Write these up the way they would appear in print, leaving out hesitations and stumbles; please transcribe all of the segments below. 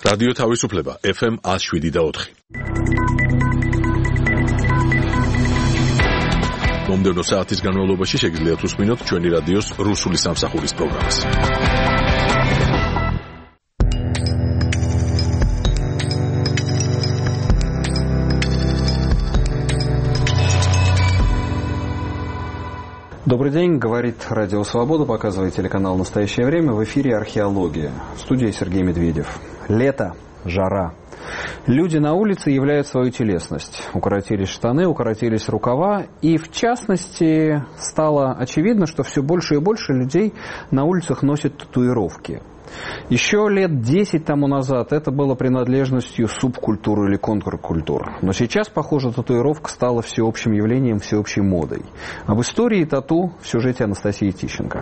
რადიო თავისუფლება FM 107.4. მომდევნო საათის განმავლობაში შეგიძლიათ უსმინოთ ჩვენი რადიოს რუსული სამსახურის პროგრამას. Добрый день, говорит Радио Свобода, показывает телеканал «Настоящее время». В эфире «Археология». В студии Сергей Медведев. Лето, жара. Люди на улице являют свою телесность. Укоротились штаны, укоротились рукава. И, в частности, стало очевидно, что все больше и больше людей на улицах носят татуировки. Еще лет 10 тому назад это было принадлежностью субкультуры или контркультур. Но сейчас, похоже, татуировка стала всеобщим явлением, всеобщей модой. Об истории тату в сюжете Анастасии Тищенко.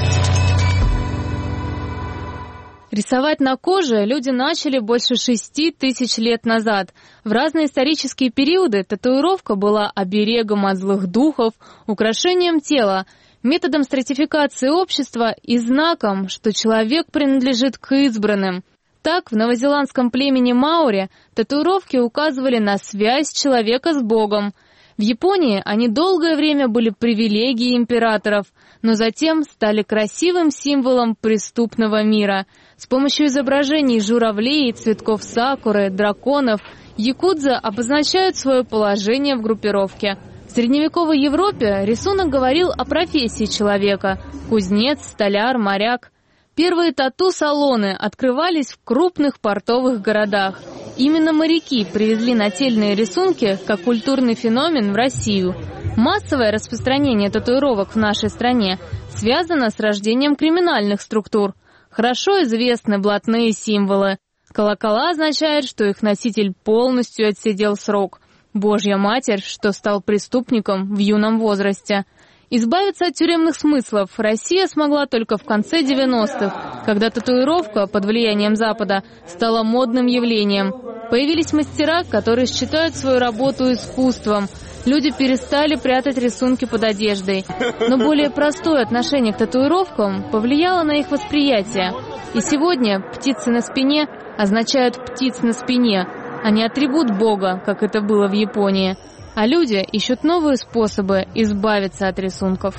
Рисовать на коже люди начали больше 6 тысяч лет назад. В разные исторические периоды татуировка была оберегом от злых духов, украшением тела, методом стратификации общества и знаком, что человек принадлежит к избранным. Так, в новозеландском племени маори татуировки указывали на связь человека с Богом. В Японии они долгое время были привилегией императоров, но затем стали красивым символом преступного мира. С помощью изображений журавлей, цветков сакуры, драконов якудза обозначают свое положение в группировке. В средневековой Европе рисунок говорил о профессии человека – кузнец, столяр, моряк. Первые тату-салоны открывались в крупных портовых городах. Именно моряки привезли нательные рисунки как культурный феномен в Россию. Массовое распространение татуировок в нашей стране связано с рождением криминальных структур. Хорошо известны блатные символы. Колокола означает, что их носитель полностью отсидел срок. Божья Матерь, что стал преступником в юном возрасте. Избавиться от тюремных смыслов Россия смогла только в конце 90-х, когда татуировка под влиянием Запада стала модным явлением. Появились мастера, которые считают свою работу искусством. Люди перестали прятать рисунки под одеждой. Но более простое отношение к татуировкам повлияло на их восприятие. И сегодня птицы на спине означают птиц на спине, а не атрибут Бога, как это было в Японии. А люди ищут новые способы избавиться от рисунков.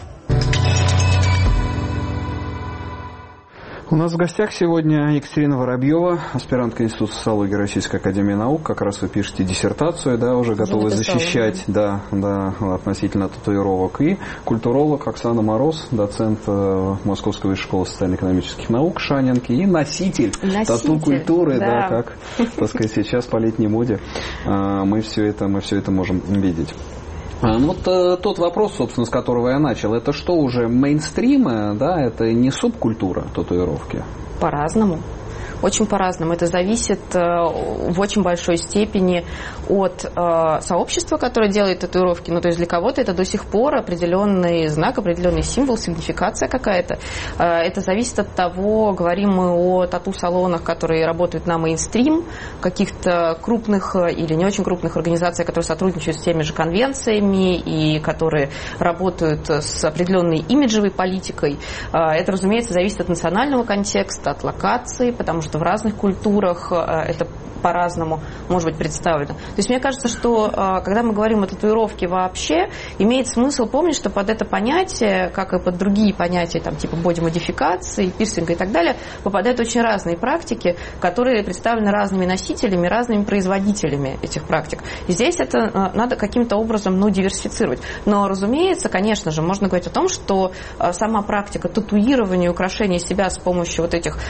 У нас в гостях сегодня Екатерина Воробьева, аспирантка Института социологии Российской академии наук. Как раз вы пишете диссертацию, да, уже готовы защищать, да, относительно татуировок. И культуролог Оксана Мороз, доцент Московской высшей школы социально-экономических наук Шанинки и носитель тату-культуры, да, как, так сказать, сейчас по летней моде. Мы все это можем видеть. Ну, вот тот вопрос, собственно, с которого я начал, это что уже мейнстрим, да, это не субкультура татуировки? По-разному. Очень по-разному. Это зависит в очень большой степени от сообщества, которое делает татуировки. Ну, то есть для кого-то это до сих пор определенный знак, определенный символ, сигнификация какая-то. Это зависит от того, говорим мы о тату-салонах, которые работают на мейнстрим, каких-то крупных или не очень крупных организаций, которые сотрудничают с теми же конвенциями и которые работают с определенной имиджевой политикой. Это, разумеется, зависит от национального контекста, от локации, потому что в разных культурах это по-разному может быть представлено. То есть мне кажется, что когда мы говорим о татуировке вообще, имеет смысл помнить, что под это понятие, как и под другие понятия, там, типа боди-модификации, пирсинга и так далее, попадают очень разные практики, которые представлены разными носителями, разными производителями этих практик. И здесь это надо каким-то образом диверсифицировать. Но, разумеется, конечно же, можно говорить о том, что сама практика татуирования и украшения себя с помощью вот этих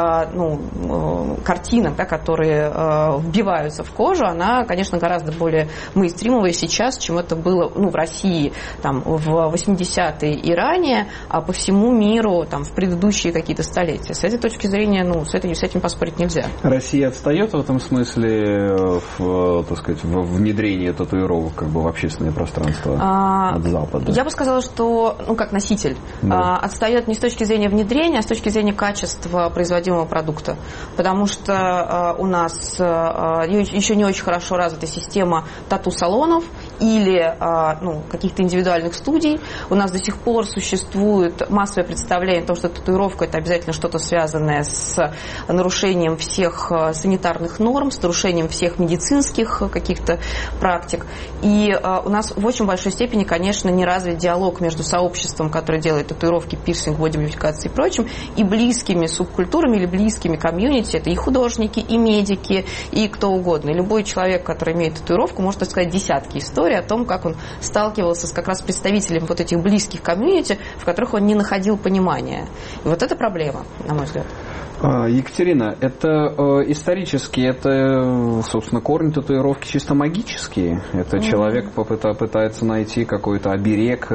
картинок, да, которые вбиваются в кожу, она, конечно, гораздо более мейнстримовая сейчас, чем это было в России там, в 80-е и ранее, а по всему миру там, в предыдущие какие-то столетия. С этой точки зрения, с этим поспорить нельзя. Россия отстает в этом смысле в внедрении татуировок как бы в общественное пространство от Запада? Я бы сказала, что, как носитель, отстает не с точки зрения внедрения, а с точки зрения качества производимого продукта. Потому что у нас еще не очень хорошо развита система тату-салонов, или каких-то индивидуальных студий. У нас до сих пор существует массовое представление о том, что татуировка – это обязательно что-то связанное с нарушением всех санитарных норм, с нарушением всех медицинских каких-то практик. И у нас в очень большой степени, конечно, не развит диалог между сообществом, которое делает татуировки, пирсинг, бодимодификации и прочим, и близкими субкультурами или близкими комьюнити. Это и художники, и медики, и кто угодно. И любой человек, который имеет татуировку, может рассказать десятки историй о том, как он сталкивался с как раз представителями вот этих близких комьюнити, в которых он не находил понимания. И вот это проблема, на мой взгляд. Екатерина, это исторически, это, собственно, корни татуировки чисто магические. Это человек пытается найти какой-то оберег,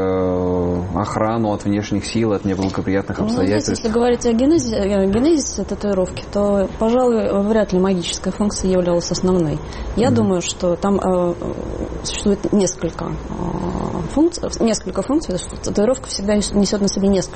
охрану от внешних сил, от неблагоприятных обстоятельств. Если говорить о генезисе татуировки, то, пожалуй, вряд ли магическая функция являлась основной. Я думаю, что там существует несколько функций, что татуировка всегда несет на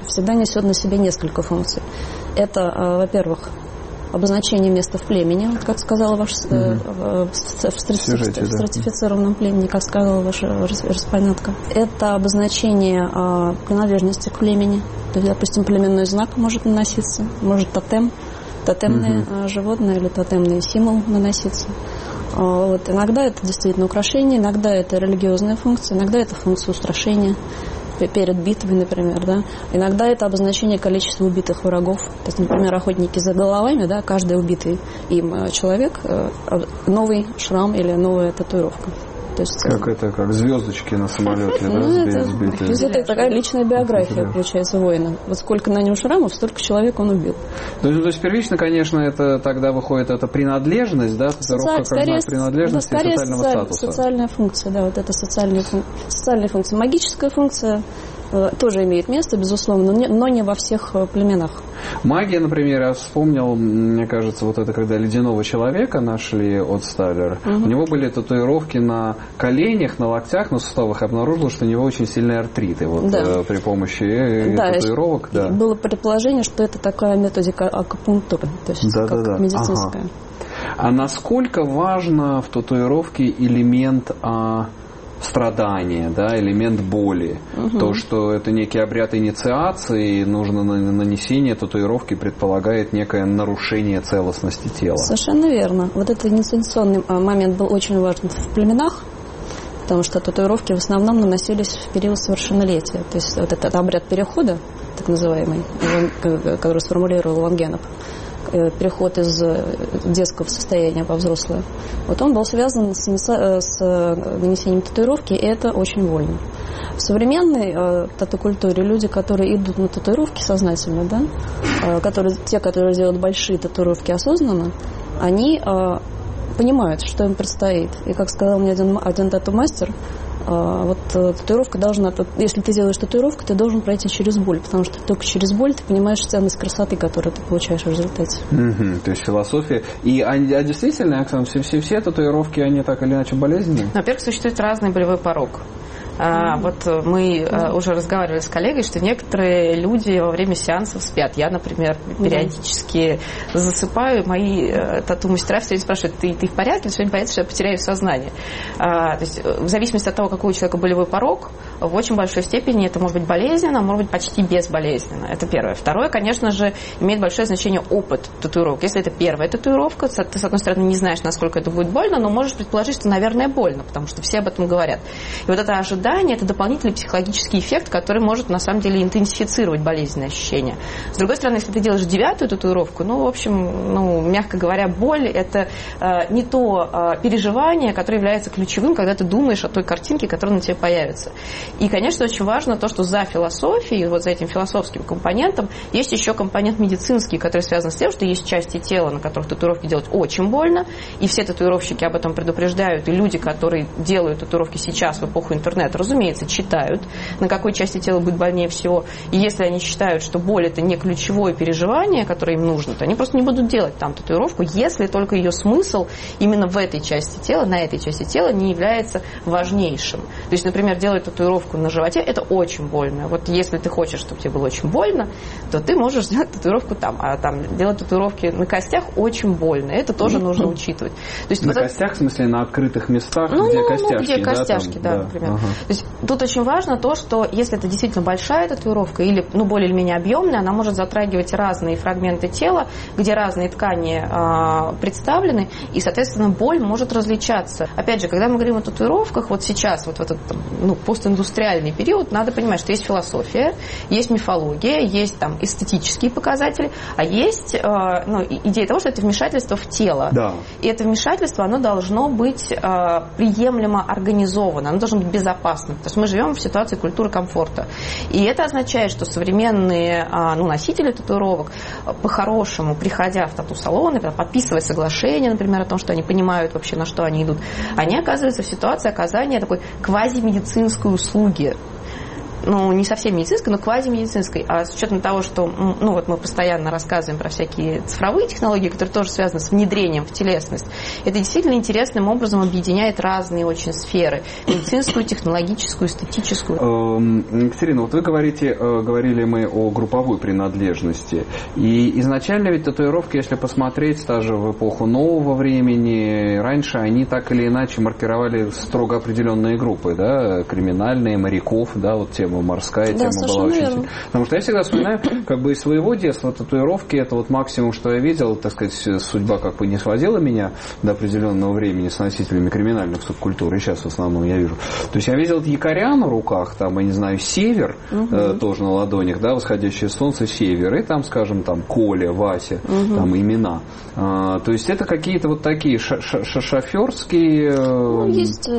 себе несколько функций. Это, во-первых, обозначение места в племени, как сказала ваша в стратифицированном племени, как сказала ваша респондентка. Это обозначение принадлежности к племени. То есть, допустим, племенной знак может наноситься, может тотемное животное или тотемный символ наноситься. Вот. Иногда это действительно украшение, иногда это религиозная функция, иногда это функция устрашения перед битвой, например, да. Иногда это обозначение количества убитых врагов. То есть, например, охотники за головами, да, каждый убитый им человек новый шрам или новая татуировка. То есть, как звездочки на самолете, да, сбитые. То есть это такая личная биография, получается, воина. Вот сколько на нем шрамов, столько человек он убил. То есть первично, конечно, это тогда выходит эта принадлежность, да, татуировка как знак принадлежности и социального статуса. Социальная функция, да, вот это социальная функция. Магическая функция тоже имеет место, безусловно, но не во всех племенах. Магия, например, я вспомнил, мне кажется, вот это, когда ледяного человека нашли от Сталлер, у него были татуировки на коленях, на локтях, на суставах, обнаружилось, что у него очень сильный артрит. И вот при помощи татуировок... Да, было предположение, что это такая методика акупунктуры, то есть как медицинская. А насколько важно в татуировке элемент страдания, да, элемент боли. То, что это некий обряд инициации, нужно нанесение татуировки предполагает некое нарушение целостности тела. Совершенно верно. Вот этот инициационный момент был очень важен в племенах, потому что татуировки в основном наносились в период совершеннолетия. То есть вот этот обряд перехода, так называемый, который сформулировал Ван Генеп, переход из детского состояния во взрослое. Вот он был связан с нанесением татуировки, и это очень больно. В современной тату-культуре люди, которые идут на татуировки сознательно, да, те, которые делают большие татуировки осознанно, они понимают, что им предстоит. И, как сказал мне один тату-мастер, вот татуировка должна... Если ты делаешь татуировку, ты должен пройти через боль, потому что только через боль ты понимаешь ценность красоты, которую ты получаешь в результате. То есть философия. А действительно, Оксана, все татуировки, они так или иначе болезненные? Во-первых, существует разный болевой порог. Вот мы уже разговаривали с коллегой, что некоторые люди во время сеансов спят. Я, например, периодически засыпаю, мои тату-мастера все время спрашивают, ты в порядке? Сегодня боятся, что я потеряю сознание. То есть в зависимости от того, какой у человека болевой порог, в очень большой степени это может быть болезненно, может быть почти безболезненно. Это первое. Второе, конечно же, имеет большое значение опыт татуировок. Если это первая татуировка, ты, с одной стороны, не знаешь, насколько это будет больно, но можешь предположить, что, наверное, больно, потому что все об этом говорят. И вот это ожидание, это дополнительный психологический эффект, который может, на самом деле, интенсифицировать болезненные ощущения. С другой стороны, если ты делаешь 9-ю татуировку, в общем, мягко говоря, боль – это не то переживание, которое является ключевым, когда ты думаешь о той картинке, которая на тебе появится. И, конечно, очень важно то, что за философией, вот за этим философским компонентом, есть еще компонент медицинский, который связан с тем, что есть части тела, на которых татуировки делать очень больно, и все татуировщики об этом предупреждают, и люди, которые делают татуировки сейчас в эпоху интернета, разумеется, читают, на какой части тела будет больнее всего. И если они считают, что боль – это не ключевое переживание, которое им нужно, то они просто не будут делать там татуировку, если только ее смысл именно в этой части тела, на этой части тела не является важнейшим. То есть, например, делать татуировку на животе – это очень больно. Вот если ты хочешь, чтобы тебе было очень больно, то ты можешь сделать татуировку там. А там делать татуировки на костях очень больно. Это тоже нужно учитывать. То есть, на костях, в смысле, на открытых местах, где костяшки? Где костяшки, да, например. Ага. То есть тут очень важно то, что если это действительно большая татуировка или более или менее объемная, она может затрагивать разные фрагменты тела, где разные ткани представлены, и, соответственно, боль может различаться. Опять же, когда мы говорим о татуировках, вот сейчас, вот в этот постиндустриальный период, надо понимать, что есть философия, есть мифология, есть там эстетические показатели, а есть идея того, что это вмешательство в тело. Да. И это вмешательство, оно должно быть приемлемо организовано, оно должно быть безопасным. То есть мы живем в ситуации культуры комфорта. И это означает, что современные носители татуировок, по-хорошему, приходя в тату-салоны, подписывая соглашение, например, о том, что они понимают вообще, на что они идут, они оказываются в ситуации оказания такой квазимедицинской услуги. Не совсем медицинской, но квазимедицинской. А с учетом того, что мы постоянно рассказываем про всякие цифровые технологии, которые тоже связаны с внедрением в телесность, это действительно интересным образом объединяет разные очень сферы. Медицинскую, технологическую, эстетическую. Екатерина, вот вы говорили мы о групповой принадлежности. И изначально ведь татуировки, если посмотреть даже в эпоху нового времени, раньше они так или иначе маркировали строго определенные группы, да, криминальные, моряков, да, вот тема морская, тема была очень сильная. Потому что я всегда вспоминаю, из своего детства татуировки, это вот максимум, что я видел, так сказать, судьба не сводила меня до определенного времени с носителями криминальных субкультур, и сейчас в основном я вижу. То есть я видел якоря на руках, там, я не знаю, север, тоже на ладонях, да, восходящее солнце, север, и там, скажем, там, Коля, Вася, там, имена. То есть это какие-то вот такие шоферские...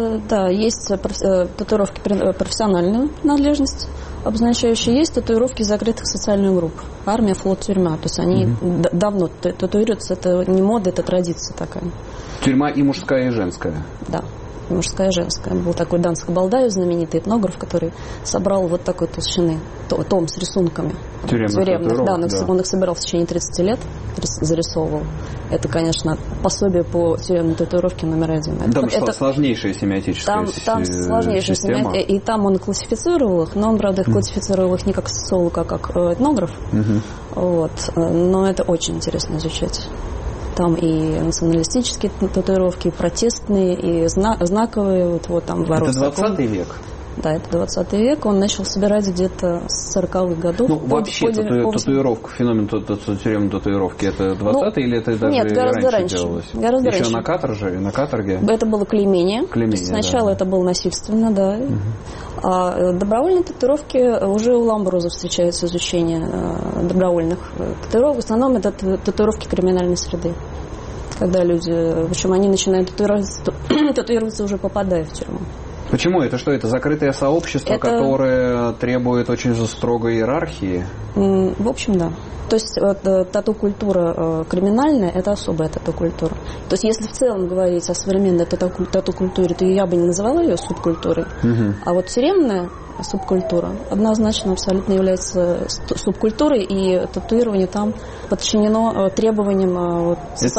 Есть татуировки профессиональной принадлежности, обозначающие, есть татуировки закрытых социальных групп. Армия, флот, тюрьма. То есть они давно татуируются. Это не мода, это традиция такая. Тюрьма и мужская, и женская. Да. Мужская и женская. Был такой Данский Балдаев, знаменитый этнограф, который собрал вот такой толщины том с рисунками. Тюремных. Да, он их собирал в течение 30 лет, зарисовывал. Это, конечно, пособие по тюремной татуировке номер 1. Это сложнейшая семиотическая там сложнейшая система. И там он классифицировал их, но он, правда, классифицировал их не как социолог, а как этнограф. Вот. Но это очень интересно изучать. Там и националистические татуировки, и протестные, и знаковые. Вот там это 20 век? Да, это 20 век. Он начал собирать где-то с 40-х годов. Вообще татуировка, феномен тюремной татуировки, это 20-е или это даже гораздо раньше делалось? Гораздо Еще раньше. на каторге? Это было клеймение. Сначала это было насильственно, да. А добровольные татуировки, уже у Ламброза встречается изучение добровольных татуировок. В основном это татуировки криминальной среды. Когда люди, причем они начинают татуироваться уже попадая в тюрьму. Почему? Это что? Это закрытое сообщество, которое требует очень строгой иерархии? В общем, да. То есть тату-культура криминальная – это особая тату-культура. То есть если в целом говорить о современной тату-культуре, то я бы не называла ее субкультурой. А вот тюремная субкультура однозначно абсолютно является субкультурой, и татуирование там подчинено требованиям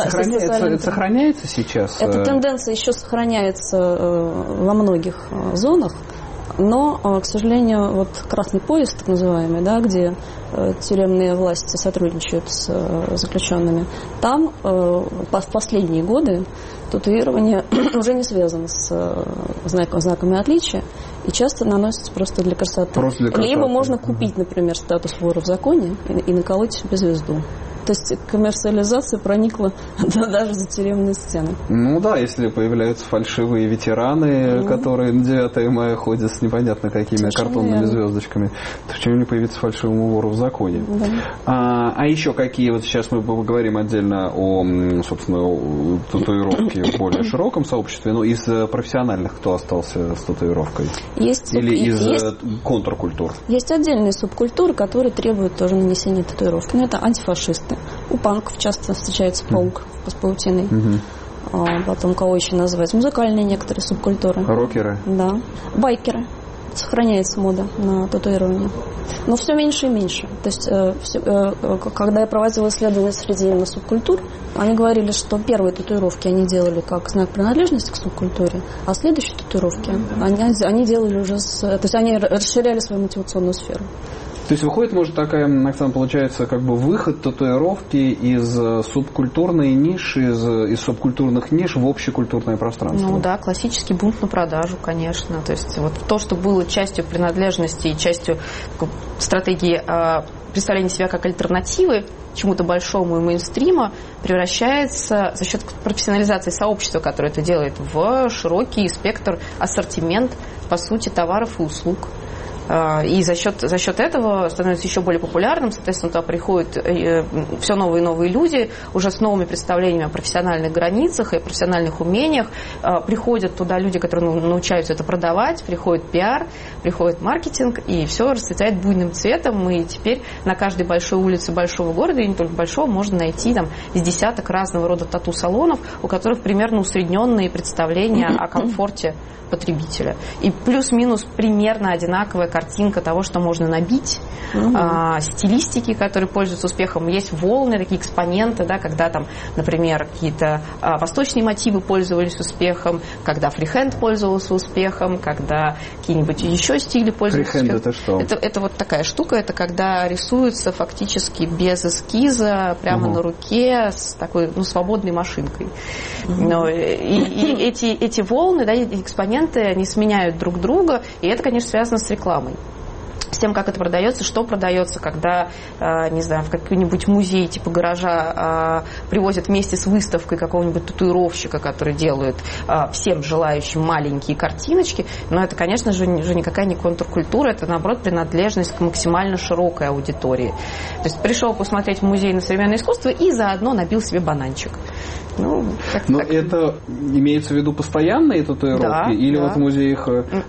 это сохраняется сейчас? Эта тенденция еще сохраняется во многих зонах, но, к сожалению, вот красный пояс, так называемый, да, где тюремные власти сотрудничают с заключенными, там в последние годы татуирование уже не связано с знаками отличия и часто наносится просто для красоты. Либо можно купить, например, статус вора в законе и наколоть себе звезду. То есть коммерциализация проникла даже за тюремные стены. Ну да, если появляются фальшивые ветераны, которые на 9 мая ходят с непонятно какими картонными звездочками, то почему не появится фальшивому вору в законе? Да. А еще какие, вот сейчас мы поговорим отдельно о, собственно, татуировке в более широком сообществе, но из профессиональных кто остался с татуировкой? Или из контркультур? Есть отдельные субкультуры, которые требуют тоже нанесения татуировки. Но это антифашисты. У панков часто встречается паук с паутиной. Потом кого еще называть? Музыкальные некоторые субкультуры. Рокеры? Да. Байкеры. сохраняется мода на татуирование. Но все меньше и меньше. То есть, когда я проводила исследования среди именно субкультур, они говорили, что первые татуировки они делали как знак принадлежности к субкультуре, а следующие татуировки они делали уже то есть они расширяли свою мотивационную сферу. То есть выходит, может, такая, Оксана, получается, как бы выход татуировки из субкультурной ниши, из субкультурных ниш в общекультурное пространство. Ну да, классический бунт на продажу, конечно. То есть вот то, что было частью принадлежности и частью стратегии представления себя как альтернативы чему-то большому и мейнстрима, превращается за счет профессионализации сообщества, которое это делает, в широкий спектр, ассортимент, по сути, товаров и услуг. И за счет этого становится еще более популярным, соответственно, туда приходят все новые и новые люди, уже с новыми представлениями о профессиональных границах и профессиональных умениях. Приходят туда люди, которые научаются это продавать, приходит пиар, приходит маркетинг, и все расцветает буйным цветом. И теперь на каждой большой улице большого города, и не только большого, можно найти там из десяток разного рода тату-салонов, у которых примерно усредненные представления о комфорте потребителя. И плюс-минус примерно одинаковая картинка того, что можно набить, стилистики, которые пользуются успехом. Есть волны, такие экспоненты, да, когда там, например, какие-то восточные мотивы пользовались успехом, когда фрихенд пользовался успехом, когда какие-нибудь еще стили пользовались успехом. Фрихенд это что? Это вот такая штука, это когда рисуется фактически без эскиза, прямо на руке, с такой свободной машинкой. Но, и эти волны, да, эти экспоненты, они сменяют друг друга, и это, конечно, связано с рекламой. С тем, как это продается, что продается, когда, не знаю, в какой-нибудь музей типа гаража привозят вместе с выставкой какого-нибудь татуировщика, который делает всем желающим маленькие картиночки. Но это, конечно же, уже никакая не контркультура, это, наоборот, принадлежность к максимально широкой аудитории. То есть пришел посмотреть в музей на современное искусство и заодно набил себе бананчик. Но это имеется в виду постоянные татуировки? Да, или да. вот в музеях,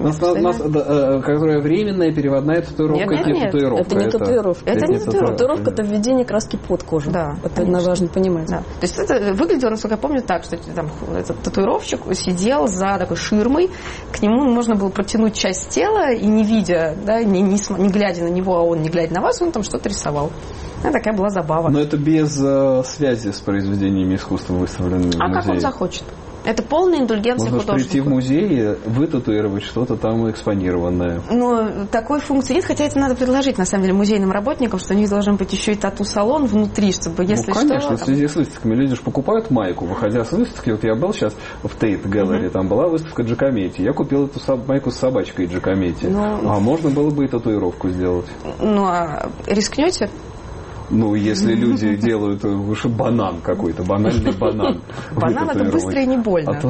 которая временная, переводная татуировка, нет, татуировка? Это не татуировка. Это не татуировка. Татуировка – это введение краски под кожу. Да, это важно понимать. Да. То есть это выглядело, насколько я помню, так, что там этот татуировщик сидел за такой ширмой, к нему можно было протянуть часть тела, и не видя, да, не глядя на него, а он не глядя на вас, он там что-то рисовал. Это такая была забава. Но это без связи с произведениями искусства, выставленными в музее. А как он захочет? Это полная индульгенция художника. Можно прийти в музей и вытатуировать что-то там экспонированное. Но такой функции нет, хотя это надо предложить, на самом деле, музейным работникам, что у них должен быть еще и тату-салон внутри, чтобы, если конечно, что... в связи с выставками люди же покупают майку, выходя с выставки. Вот я был сейчас в Тейт Галлери, там была выставка Джакометти. Я купил эту майку с собачкой Джакометти. А можно было бы и татуировку сделать. Ну, а рискнете? Ну, если люди делают банан какой-то, банальный банан. Банан – это быстро и не больно.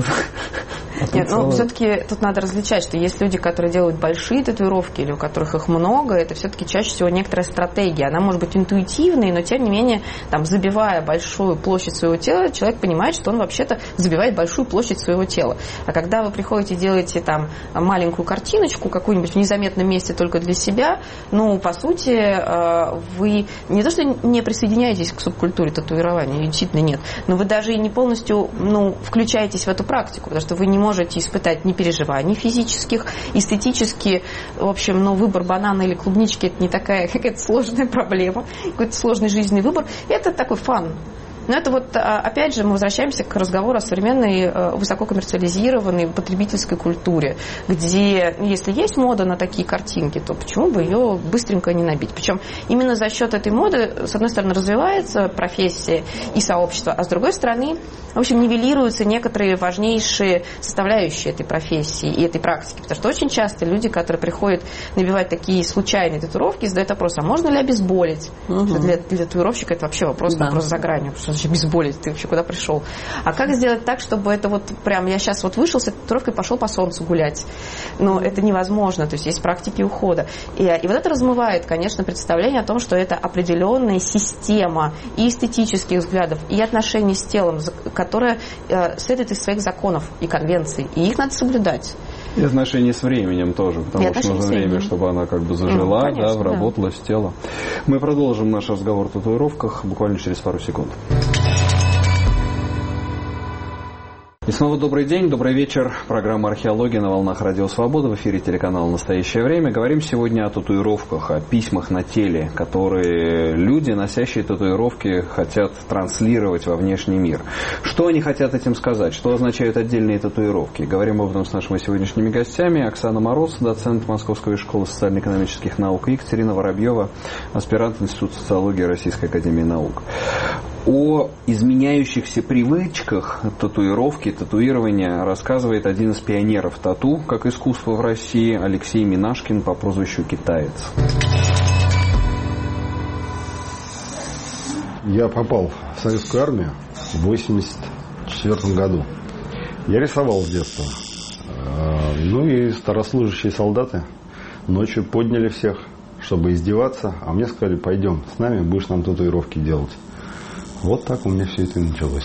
Нет, ну, все-таки тут надо различать, что есть люди, которые делают большие татуировки, или у которых их много, это все-таки чаще всего некоторая стратегия. Она может быть интуитивной, но, тем не менее, там, забивая большую площадь своего тела, человек понимает, что он вообще-то забивает большую площадь своего тела. А когда вы приходите и делаете там маленькую картиночку, какую-нибудь в незаметном месте только для себя, ну, по сути, вы не то, что не присоединяетесь к субкультуре татуирования, действительно нет, но вы даже и не полностью, включаетесь в эту практику, потому что вы не можете испытать ни переживаний физических, эстетически, в общем, выбор банана или клубнички – это не такая какая-то сложная проблема, какой-то сложный жизненный выбор, это такой фан. Но это вот, опять же, мы возвращаемся к разговору о современной высококоммерциализированной потребительской культуре, где, если есть мода на такие картинки, то почему бы ее быстренько не набить? Причем именно за счет этой моды, с одной стороны, развивается профессия и сообщество, а с другой стороны, в общем, нивелируются некоторые важнейшие составляющие этой профессии и этой практики. Потому что очень часто люди, которые приходят набивать такие случайные татуировки, задают вопрос, а можно ли обезболить? Для татуировщика это вообще вопрос за гранью. Что значит обезболить? Ты вообще куда пришел? А как сделать так, чтобы это вот прям, я сейчас вот вышел с этой татуировкой и пошел по солнцу гулять? Но это невозможно. То есть есть практики ухода. И вот это размывает, конечно, представление о том, что это определенная система и эстетических взглядов, и отношений с телом, которая следует из своих законов и конвенций. И их надо соблюдать. И отношения с временем тоже, потому что нужно время, чтобы она как бы зажила, конечно, вработалась в тело. Мы продолжим наш разговор о татуировках буквально через пару секунд. И снова добрый день, добрый вечер. Программа «Археология» на волнах Радио Свобода. В эфире телеканала «Настоящее время». Говорим сегодня о татуировках, о письмах на теле, которые люди, носящие татуировки, хотят транслировать во внешний мир. Что они хотят этим сказать? Что означают отдельные татуировки? Говорим об этом с нашими сегодняшними гостями. Оксана Мороз, доцент Московской школы социально-экономических наук, и Екатерина Воробьева, аспирант Института социологии Российской академии наук. О изменяющихся привычках татуировки, татуирования рассказывает один из пионеров тату как искусства в России Алексей Минашкин по прозвищу «Китаец». Я попал в советскую армию в 1984 году. Я рисовал с детства. Ну и старослужащие солдаты ночью подняли всех, чтобы издеваться, а мне сказали: пойдем с нами, будешь нам татуировки делать. Вот так у меня все это и началось.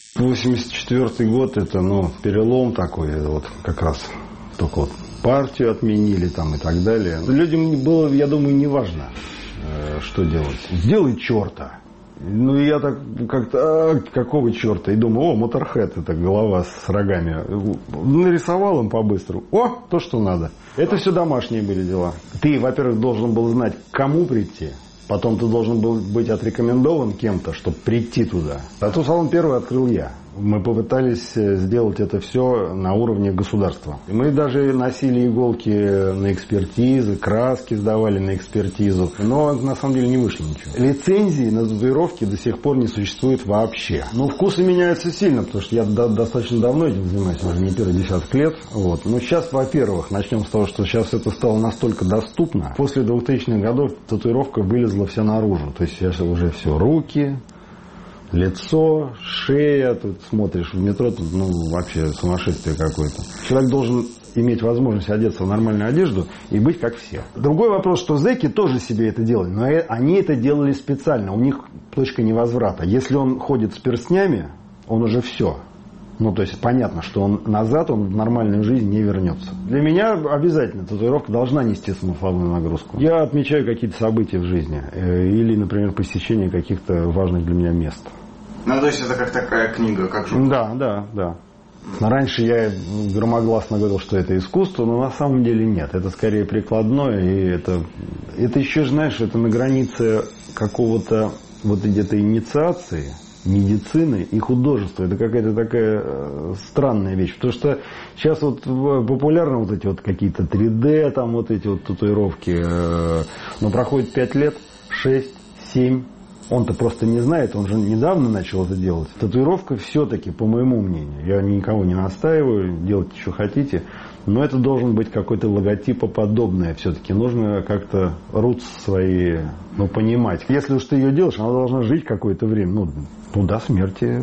1984 год, это, перелом такой, вот как раз только вот партию отменили там и так далее. Людям было, я думаю, не важно, что делать. Сделай черта. И я так как-то, какого черта? И думаю, Моторхед, это голова с рогами. Нарисовал им по-быстрому. То, что надо. Это все домашние были дела. Ты, во-первых, должен был знать, к кому прийти. Потом ты должен был быть отрекомендован кем-то, чтобы прийти туда. Тату-салон первый открыл я. Мы попытались сделать это все на уровне государства. Мы даже носили иголки на экспертизы, краски сдавали на экспертизу. Но на самом деле не вышло ничего. Лицензии на татуировки до сих пор не существует вообще. Вкусы меняются сильно, потому что я достаточно давно этим занимаюсь, уже не первый десяток лет. Но сейчас, во-первых, начнем с того, что сейчас это стало настолько доступно. После 2000-х годов татуировка вылезла вся наружу. То есть сейчас уже все руки, лицо, шея, тут смотришь в метро, тут вообще сумасшествие какое-то. Человек должен иметь возможность одеться в нормальную одежду и быть как все. Другой вопрос, что зэки тоже себе это делали, но они это делали специально, у них точка невозврата. Если он ходит с перстнями, он уже все. То есть понятно, что он назад, он в нормальную жизнь не вернется. Для меня обязательно татуировка должна нести смысловую нагрузку. Я отмечаю какие-то события в жизни или, например, посещение каких-то важных для меня мест. То есть это как такая книга, как журнал? Да. Раньше я громогласно говорил, что это искусство, но на самом деле нет. Это скорее прикладное, и это еще, знаешь, это на границе какого-то вот где-то инициации, медицины и художества. Это какая-то такая странная вещь. Потому что сейчас вот популярны вот эти вот какие-то 3D, там вот эти вот татуировки. Но проходит 5 лет, 6, 7. Он-то просто не знает, он же недавно начал это делать. Татуировка все-таки, по моему мнению, я никого не настаиваю, делайте, что хотите, но это должен быть какой-то логотипоподобное все-таки. Нужно как-то рутс свои, понимать. Если уж ты ее делаешь, она должна жить какое-то время, до смерти.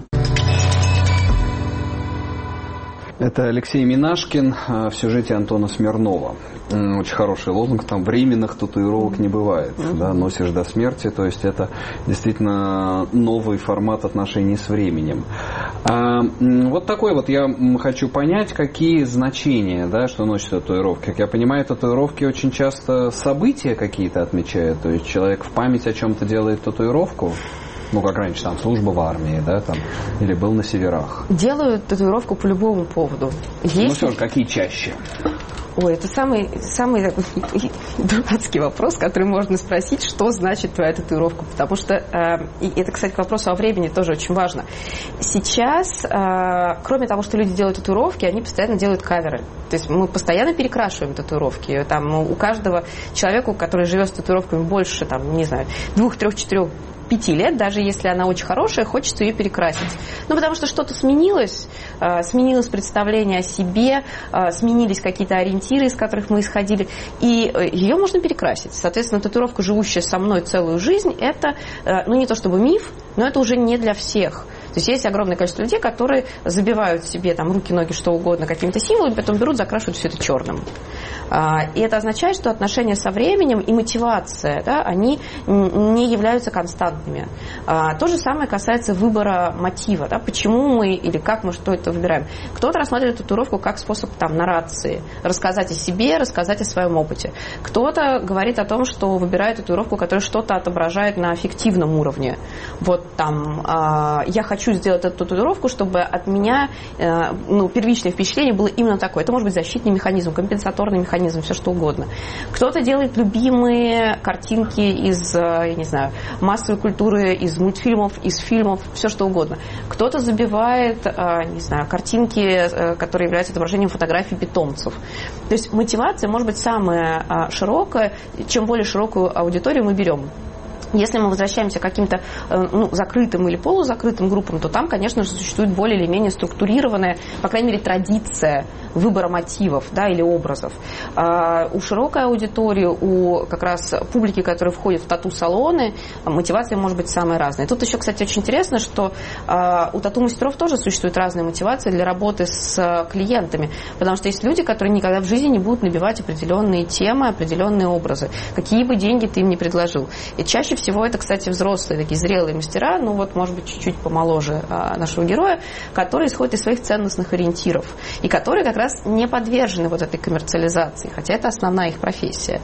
Это Алексей Минашкин в сюжете Антона Смирнова. Очень хороший лозунг, там временных татуировок не бывает, носишь до смерти, то есть это действительно новый формат отношений с временем. Вот такой вот я хочу понять, какие значения, что носят татуировки. Как я понимаю, татуировки очень часто события какие-то отмечают, то есть человек в память о чем-то делает татуировку. Как раньше, служба в армии, или был на северах. Делают татуировку по любому поводу. Все же, какие чаще? Это самый такой дурацкий вопрос, который можно спросить, что значит твоя татуировка. Потому что, и это, кстати, к вопросу о времени тоже очень важно. Сейчас, кроме того, что люди делают татуировки, они постоянно делают каверы. То есть мы постоянно перекрашиваем татуировки. У каждого человека, который живет с татуировками больше, 2, 3, 4, 5 лет, даже если она очень хорошая, хочется ее перекрасить. Потому что что-то сменилось представление о себе, сменились какие-то ориентиры, из которых мы исходили, и ее можно перекрасить. Соответственно, татуировка, живущая со мной целую жизнь, это, не то чтобы миф, но это уже не для всех. То есть есть огромное количество людей, которые забивают себе руки, ноги, что угодно какими-то символами, потом берут, закрашивают все это черным. И это означает, что отношения со временем и мотивация, да, они не являются константными. То же самое касается выбора мотива, да, почему мы или как мы что это выбираем. Кто-то рассматривает татуировку как способ наррации, рассказать о себе, рассказать о своем опыте. Кто-то говорит о том, что выбирает татуировку, которая что-то отображает на аффективном уровне. Вот там, я хочу сделать эту татуировку, чтобы от меня первичное впечатление было именно такое. Это может быть защитный механизм, компенсаторный механизм, все что угодно. Кто-то делает любимые картинки из, я не знаю, массовой культуры, из мультфильмов, из фильмов, все что угодно. Кто-то забивает, не знаю, картинки, которые являются отображением фотографий питомцев. То есть мотивация может быть самая широкая. Чем более широкую аудиторию мы берем. Если мы возвращаемся к каким-то закрытым или полузакрытым группам, то там, конечно же, существует более или менее структурированная, по крайней мере, традиция выбора мотивов, да, или образов. У широкой аудитории, у как раз публики, которая входит в тату-салоны, мотивация может быть самая разная. Тут еще, кстати, очень интересно, что у тату-мастеров тоже существуют разные мотивации для работы с клиентами, потому что есть люди, которые никогда в жизни не будут набивать определенные темы, определенные образы, какие бы деньги ты им ни предложил. И чаще всего это, кстати, взрослые, такие зрелые мастера, может быть, чуть-чуть помоложе нашего героя, которые исходят из своих ценностных ориентиров и которые как раз не подвержены вот этой коммерциализации, хотя это основная их профессия.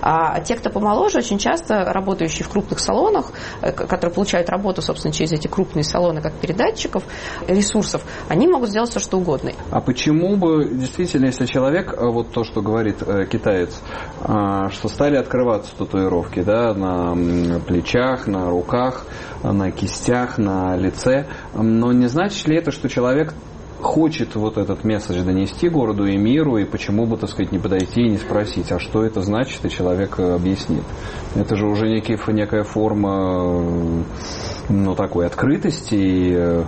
А те, кто помоложе, очень часто работающие в крупных салонах, которые получают работу, собственно, через эти крупные салоны как передатчиков ресурсов, они могут сделать все, что угодно. А почему бы, действительно, если человек, вот то, что говорит китаец, что стали открываться татуировки, да, на плечах, на руках, на кистях, на лице, но не значит ли это, что человек хочет вот этот месседж донести городу и миру, и почему бы, так сказать, не подойти и не спросить, а что это значит, и человек объяснит. Это же уже некая форма, такой открытости.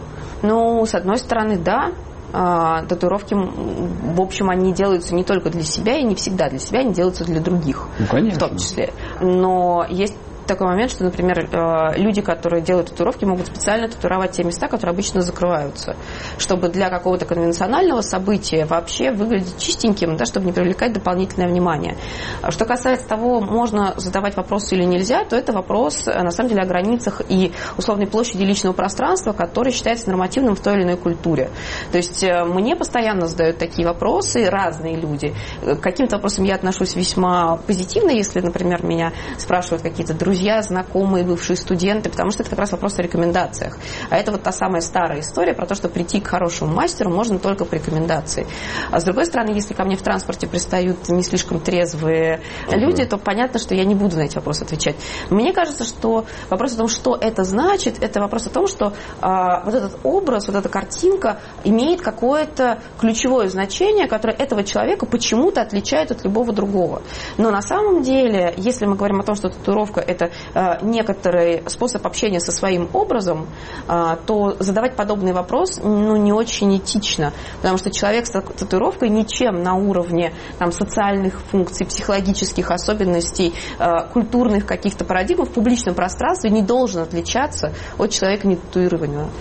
С одной стороны, да. Татуировки, в общем, они делаются не только для себя, и не всегда для себя, они делаются для других, в том числе. Но есть такой момент, что, например, люди, которые делают татуировки, могут специально татуировать те места, которые обычно закрываются, чтобы для какого-то конвенционального события вообще выглядеть чистеньким, да, чтобы не привлекать дополнительное внимание. Что касается того, можно задавать вопросы или нельзя, то это вопрос, на самом деле, о границах и условной площади личного пространства, который считается нормативным в той или иной культуре. То есть мне постоянно задают такие вопросы разные люди. К каким-то вопросам я отношусь весьма позитивно, если, например, меня спрашивают какие-то друзья, знакомые, бывшие студенты, потому что это как раз вопрос о рекомендациях. А это вот та самая старая история про то, что прийти к хорошему мастеру можно только по рекомендации. А с другой стороны, если ко мне в транспорте пристают не слишком трезвые люди, то понятно, что я не буду на эти вопросы отвечать. Мне кажется, что вопрос о том, что это значит, это вопрос о том, что вот этот образ, вот эта картинка имеет какое-то ключевое значение, которое этого человека почему-то отличает от любого другого. Но на самом деле, если мы говорим о том, что татуировка – это некоторый способ общения со своим образом, то задавать подобный вопрос не очень этично, потому что человек с татуировкой ничем на уровне социальных функций, психологических особенностей, культурных каких-то парадигм в публичном пространстве не должен отличаться от человека нетатуированного.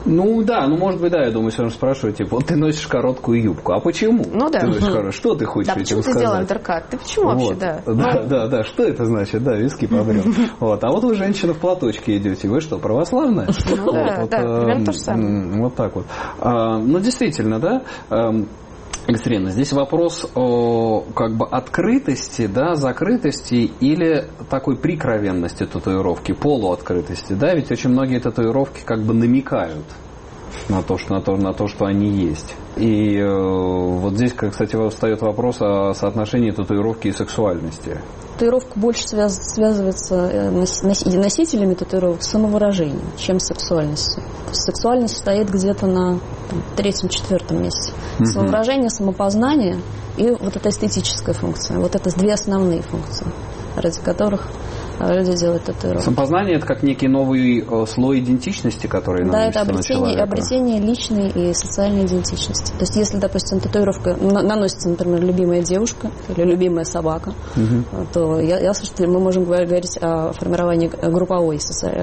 Может быть, я думаю, если он спрашивает, ты носишь короткую юбку, а почему? Что ты хочешь этим сказать? Почему ты сделал андеркат? Ты почему вообще, Да, что это значит? Да, виски побрел. А вот вы, женщина, в платочке идете, вы что, православная? Примерно то же самое. Вот так вот. Действительно, да, Екатерина, здесь вопрос о открытости, да, закрытости или такой прикровенности татуировки, полуоткрытости, да, ведь очень многие татуировки намекают на то, что они есть. И вот здесь, кстати, встает вопрос о соотношении татуировки и сексуальности. Татуировка больше связывается носителями татуировок с самовыражением, чем с сексуальностью. Сексуальность стоит где-то на третьем-четвертом месте. Самовыражение, самопознание и вот эта эстетическая функция. Вот это две основные функции, ради которых люди делают татуировки. Самопознание – это как некий новый слой идентичности, который наносится на человека. Да, это обретение личной и социальной идентичности. То есть, если, допустим, татуировка наносится, например, любимая девушка или любимая собака, то ясно, что мы можем говорить о формировании групповой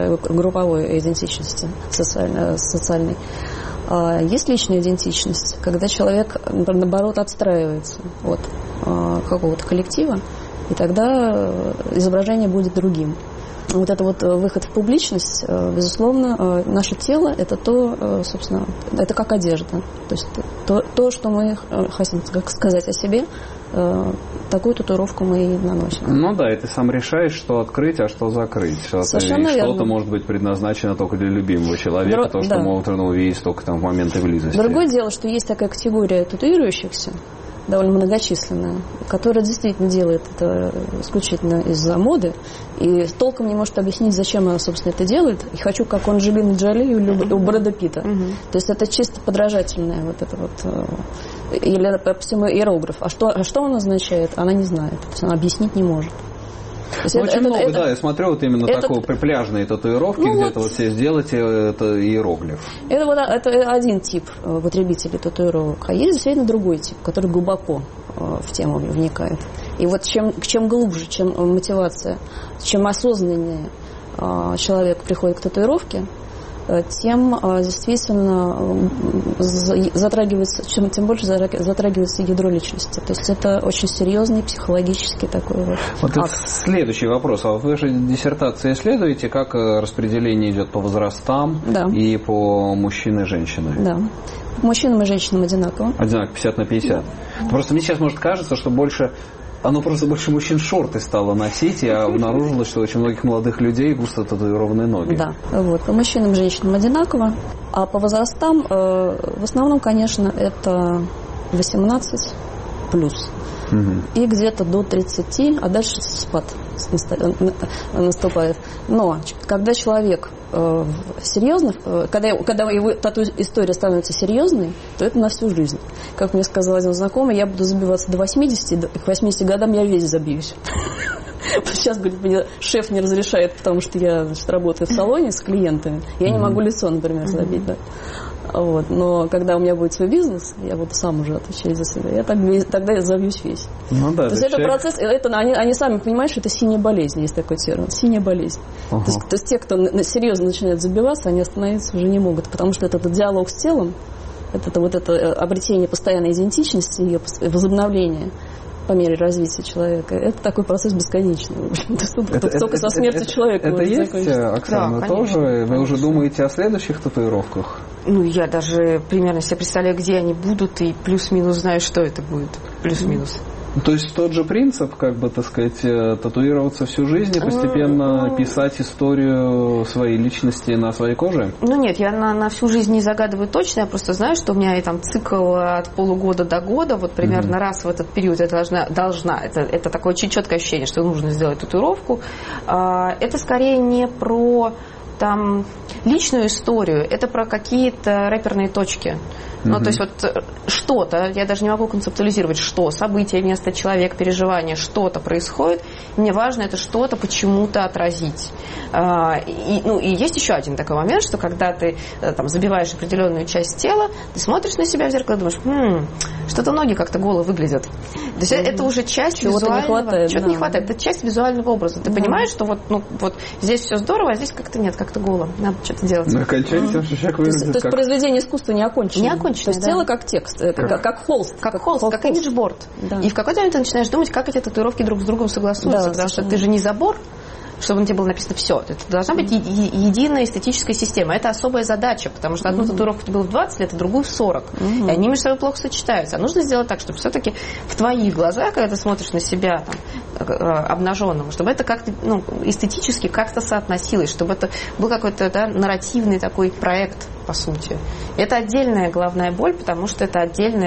идентичности социальной. Есть личная идентичность, когда человек, наоборот, отстраивается от какого-то коллектива, и тогда изображение будет другим. Вот это вот выход в публичность, безусловно, наше тело – это то, собственно, это как одежда. То есть то, что мы хотим сказать о себе, такую татуировку мы и наносим. Ну да, и ты сам решаешь, что открыть, а что закрыть. Что-то может быть предназначено только для любимого человека, то, что можно увидеть только там в моменты близости. Другое дело, что есть такая категория татуирующихся, довольно многочисленная, которая действительно делает это исключительно из-за моды и толком не может объяснить, зачем она, собственно, это делает. И хочу, как у Анджелины Джоли или у Брэда Питта. То есть это чисто подражательное вот это вот. Или, по всему, иероглиф. А что он означает, она не знает. То есть она объяснить не может. Очень много, да, я смотрю вот именно такой пляжные татуировки, где-то вот себе сделать это иероглиф. Это один тип потребителей татуировок, а есть действительно другой тип, который глубоко в тему вникает. И вот чем глубже, чем мотивация, чем осознаннее человек приходит к татуировке, тем действительно затрагивается, тем больше затрагивается ядро личности. То есть это очень серьезный психологический такой вот акт. Следующий вопрос. А в вашей диссертации исследуете, как распределение идет по возрастам и по мужчинам и женщинам? Да. Мужчинам и женщинам одинаково. Одинаково, 50/50. Да. Просто мне сейчас может кажется, что больше мужчин шорты стало носить, и обнаружилось, что очень многих молодых людей густо татуированные ноги. Да, вот, по мужчинам и женщинам одинаково, а по возрастам в основном, конечно, это 18 плюс. И где-то до 30, а дальше спад наступает. Но когда человек серьезно, когда его тату-история становится серьезной, то это на всю жизнь. Как мне сказал один знакомый, я буду забиваться до 80, к 80 годам я весь забьюсь. Сейчас, говорит, мне шеф не разрешает, потому что я, работаю в салоне с клиентами. Я не могу лицо, например, забить. Да. Вот. Но когда у меня будет свой бизнес, я буду сам уже отвечать за себя. Тогда я забьюсь весь. Ну, да, то есть это процесс, они сами понимают, что это синяя болезнь, есть такой термин. Синяя болезнь. То есть те, кто серьезно начинает забиваться, они остановиться уже не могут, потому что этот диалог с телом, это обретение постоянной идентичности, ее возобновление по мере развития человека, это такой процесс бесконечный. Только со смертью человека. Это есть, Оксана, да, тоже? Вы уже думаете о следующих татуировках? Я даже примерно себе представляю, где они будут, и плюс-минус знаю, что это будет. Плюс-минус. То есть тот же принцип, татуироваться всю жизнь и постепенно писать историю своей личности на своей коже? Нет, я на всю жизнь не загадываю точно, я просто знаю, что у меня там цикл от полугода до года, вот примерно раз в этот период я должна. Это такое очень четкое ощущение, что нужно сделать татуировку. Это скорее не про личную историю, это про какие-то рэперные точки. То есть что-то, я даже не могу концептуализировать, что, событие, место, человек, переживание, что-то происходит. Мне важно это что-то почему-то отразить. И есть еще один такой момент, что когда ты забиваешь определенную часть тела, ты смотришь на себя в зеркало и думаешь, что-то ноги как-то голо выглядят. То есть это уже часть визуального... Чего-то не хватает. Это часть визуального образа. Ты понимаешь, что вот здесь все здорово, а здесь как-то нет, как-то голо. Надо что-то делать. То есть произведение искусства не окончено. То есть тело как текст, как холст. Как имиджборд. Да. И в какой-то момент ты начинаешь думать, как эти татуировки друг с другом согласуются. Потому что ты же не забор, чтобы на тебе было написано все. Это должна быть единая эстетическая система. Это особая задача, потому что одну татуировку тебе было в 20 лет, а другую в 40. И они между собой плохо сочетаются. А нужно сделать так, чтобы все-таки в твоих глазах, когда ты смотришь на себя обнаженным, чтобы это как-то эстетически как-то соотносилось, чтобы это был какой-то нарративный такой проект, по сути. Это отдельная головная боль, потому что это отдельное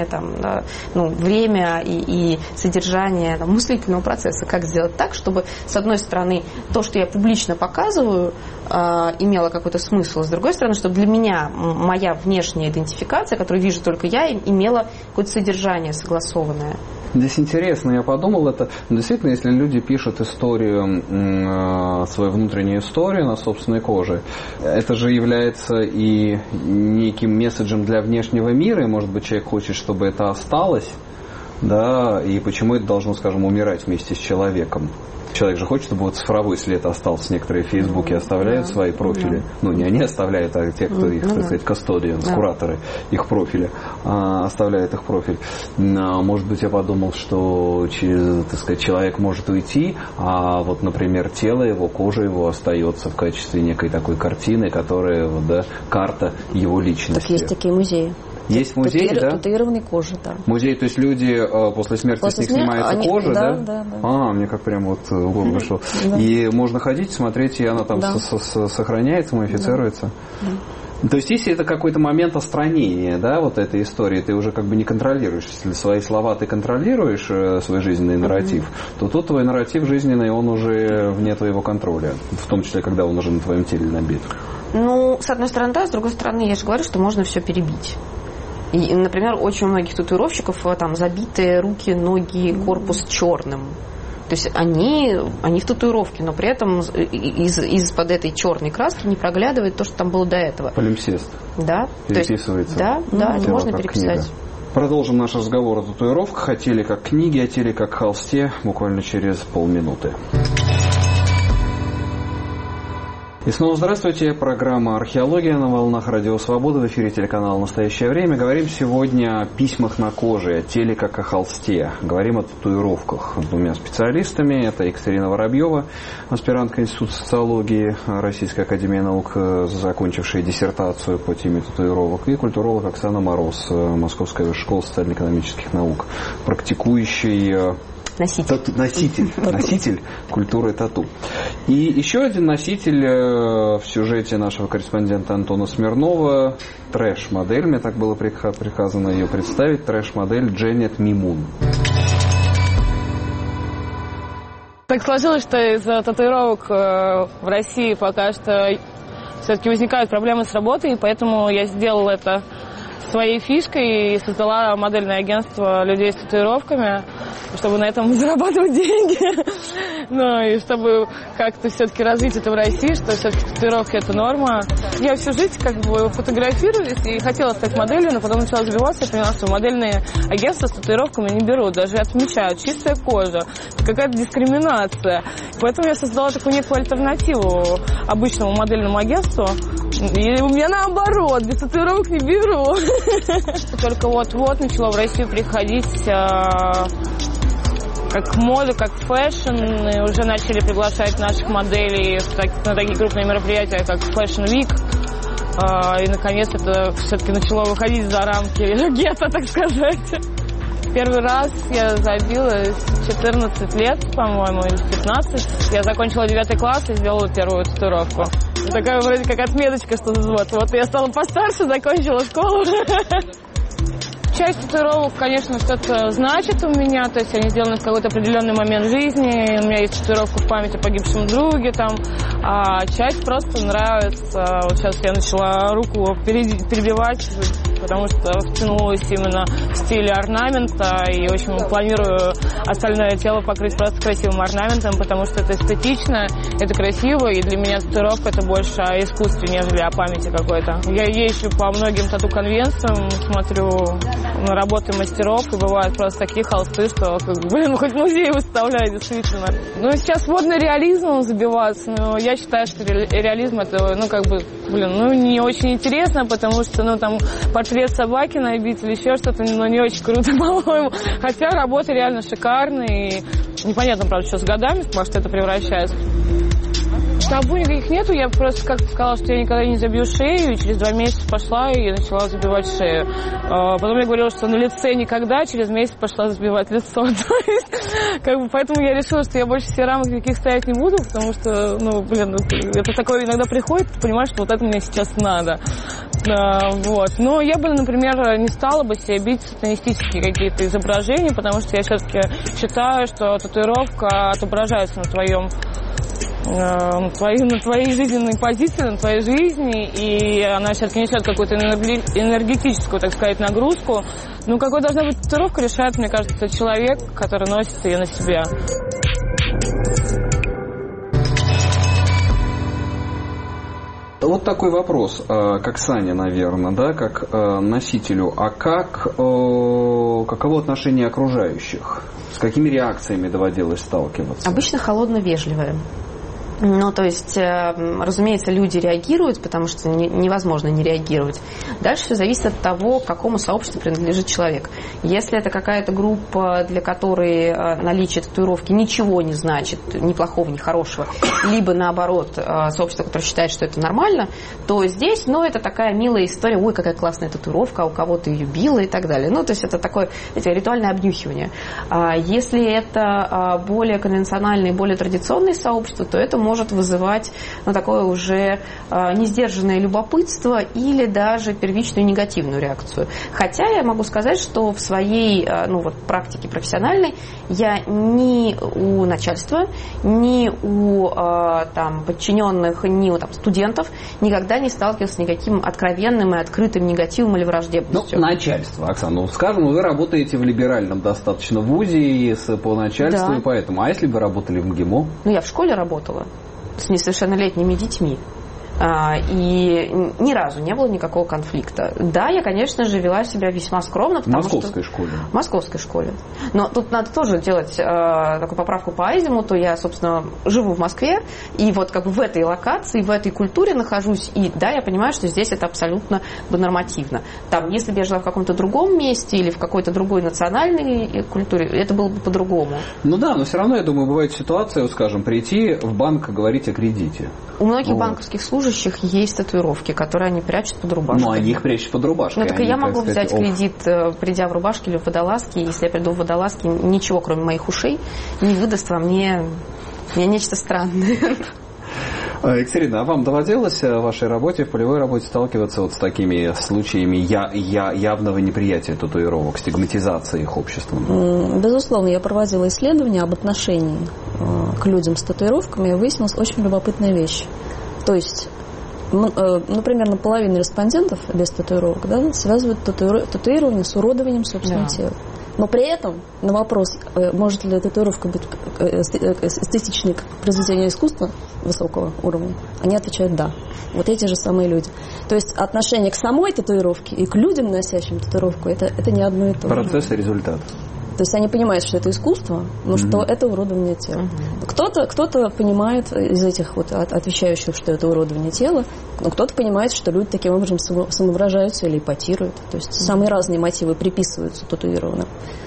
время и содержание мыслительного процесса. Как сделать так, чтобы, с одной стороны, то, что я публично показываю, имело какой-то смысл, с другой стороны, чтобы для меня моя внешняя идентификация, которую вижу только я, имела какое-то содержание согласованное. Здесь интересно, я подумал, это действительно, если люди пишут историю, свою внутреннюю историю на собственной коже, это же является и неким месседжем для внешнего мира, и, может быть, человек хочет, чтобы это осталось, да, и почему это должно, скажем, умирать вместе с человеком. Человек же хочет, чтобы цифровой след остался. Некоторые в Фейсбуке оставляют свои профили. Не они оставляют, а те, кто их, так сказать, custodians, кураторы их профиля. оставляет их профиль. Может быть, я подумал, что так сказать, человек может уйти, а вот, например, тело его, кожа его остается в качестве некой такой картины, которая, да, карта его личности. Так есть такие музеи. Есть музей, да? Татуированной кожи, да. Музей, то есть люди после смерти с них снимается кожа, да? Да. Мне как прям вот в голову пришло. И можно ходить, смотреть, и она там сохраняется, мумифицируется. То есть, если это какой-то момент отстранения, да, вот этой истории, ты уже как бы не контролируешь. Если свои слова ты контролируешь, свой жизненный нарратив, то тут твой нарратив жизненный, он уже вне твоего контроля. В том числе, когда он уже на твоем теле набит. Ну, с одной стороны, да, с другой стороны, я же говорю, что можно все перебить. И, например, очень у многих татуировщиков там забиты руки, ноги, корпус черным. То есть они в татуировке, но при этом из-под этой черной краски не проглядывает то, что там было до этого. Полимсест. Да. Переписывается. Да, это можно переписать. Книга. Продолжим наш разговор о татуировках. Хотели как книги, хотели как холсте. Буквально через полминуты. И снова здравствуйте. Программа «Археология» на волнах Радио Свобода. В эфире телеканала «Настоящее время». Говорим сегодня о письмах на коже, о теле как о холсте. Говорим о татуировках с двумя специалистами. Это Екатерина Воробьева, аспирантка Института социологии Российской академии наук, закончившая диссертацию по теме татуировок, и культуролог Оксана Мороз, Московская школа социально-экономических наук, практикующий... Носитель культуры тату. И еще один носитель в сюжете нашего корреспондента Антона Смирнова, трэш-модель, мне так было приказано ее представить, трэш-модель Дженет Мимун. Так сложилось, что из-за татуировок в России пока что все-таки возникают проблемы с работой, и поэтому я сделала это своей фишкой и создала модельное агентство людей с татуировками, чтобы на этом зарабатывать деньги. Ну и чтобы как-то все-таки развить это в России, что все-таки татуировки это норма. Я всю жизнь как бы фотографируюсь и хотела стать моделью, но потом начала забиваться и поняла, что модельные агентства с татуировками не берут, даже отмечают чистая кожа, какая-то дискриминация. Поэтому я создала такую некую альтернативу обычному модельному агентству. И у меня наоборот, без татуировок не беру. Только вот-вот начала в Россию приходить как мода, как фэшн, и уже начали приглашать наших моделей на такие крупные мероприятия, как Fashion Week. И, наконец, это все-таки начало выходить за рамки гетто, так сказать. Первый раз я забилась 14 лет, по-моему, или 15. Я закончила 9 класс и сделала первую татуировку. Такая вроде как отметочка, что вот я стала постарше, закончила школу. Часть татуировок, конечно, что-то значит у меня, то есть они сделаны в какой-то определенный момент жизни, у меня есть татуировка в память о погибшем друге, там, а часть просто нравится. Вот сейчас я начала руку перебивать, потому что втянулась именно в стиле орнамента, и, в общем, планирую остальное тело покрыть просто красивым орнаментом, потому что это эстетично, это красиво, и для меня татуировка это больше о искусстве, нежели о памяти какой-то. Я езжу по многим тату-конвенциям, смотрю на работы мастеров, и бывают просто такие холсты, что, хоть музей выставляют, действительно. Ну, сейчас модно реализмом забиваться, но я считаю, что реализм это, не очень интересно, потому что, там, портрет собаки набить или еще что-то, не очень круто, по-моему. Хотя работы реально шикарные, и непонятно, правда, что с годами, во что это превращается. Табу никаких нету, я просто как-то сказала, что я никогда не забью шею, и через 2 месяца пошла и начала забивать шею. Потом я говорила, что на лице никогда, через месяц пошла забивать лицо. Поэтому я решила, что я больше все рамок никаких ставить не буду, потому что, это такое иногда приходит, ты понимаешь, что вот это мне сейчас надо. Но я бы, например, не стала бы себе бить сатанистические какие-то изображения, потому что я все-таки считаю, что татуировка отображается на твоей жизненной позиции, на твоей жизни, и она все-таки несет какую-то энергетическую, так сказать, нагрузку. Какой должна быть татуировка, решает, мне кажется, человек, который носит ее на себе. Вот такой вопрос к Оксане, наверное, да, как носителю. А каково отношение окружающих? С какими реакциями доводилось сталкиваться? Обычно холодно-вежливое. Ну, то есть, разумеется, люди реагируют, потому что невозможно не реагировать. Дальше все зависит от того, к какому сообществу принадлежит человек. Если это какая-то группа, для которой наличие татуировки ничего не значит, ни плохого, ни хорошего, либо, наоборот, сообщество, которое считает, что это нормально, то здесь, ну, это такая милая история, ой, какая классная татуировка, а у кого-то ее било и так далее. Ну, то есть, это такое, ритуальное обнюхивание. Если это более конвенциональное, более традиционное сообщество, то это может вызывать такое уже несдержанное любопытство или даже первичную негативную реакцию. Хотя я могу сказать, что в своей практике профессиональной я ни у начальства, ни у подчиненных, ни у студентов никогда не сталкивался с никаким откровенным и открытым негативом или враждебностью. Начальство, Оксана, скажем, вы работаете в либеральном достаточно вузе по начальству, и поэтому. А если бы вы работали в МГИМО? Я в школе работала с несовершеннолетними детьми. И ни разу не было никакого конфликта. Да, я, конечно же, вела себя весьма скромно. В московской школе? В московской школе. Но тут надо тоже делать такую поправку по азимуту. Я, собственно, живу в Москве, и вот как бы в этой локации, в этой культуре нахожусь. И да, я понимаю, что здесь это абсолютно нормативно. Если бы я жила в каком-то другом месте или в какой-то другой национальной культуре, это было бы по-другому. Но все равно, я думаю, бывает ситуация, скажем, прийти в банк, говорить о кредите. У многих банковских служащих есть татуировки, которые они прячут под рубашкой. Но они их прячут под рубашкой. Так я могу взять кредит, придя в рубашке или в водолазке. Если я приду в водолазке, ничего, кроме моих ушей, не выдаст во мне нечто странное. Екатерина, а вам доводилось в вашей работе, в полевой работе сталкиваться с такими случаями явного неприятия татуировок, стигматизации их обществом? Безусловно, я проводила исследования об отношении к людям с татуировками, и выяснилась очень любопытная вещь. То есть, примерно половина респондентов без татуировок связывают татуирование с уродованием собственного тела. Но при этом на вопрос, может ли татуировка быть эстетичной как произведение искусства высокого уровня, они отвечают «да». Вот эти же самые люди. То есть отношение к самой татуировке и к людям, носящим татуировку, это не одно и то же. Процесс и результат. То есть они понимают, что это искусство, но что это уродование тела. Кто-то понимает из этих отвечающих, что это уродование тела, но кто-то понимает, что люди таким образом самовыражаются или эпатируют. То есть самые разные мотивы приписываются татуированным,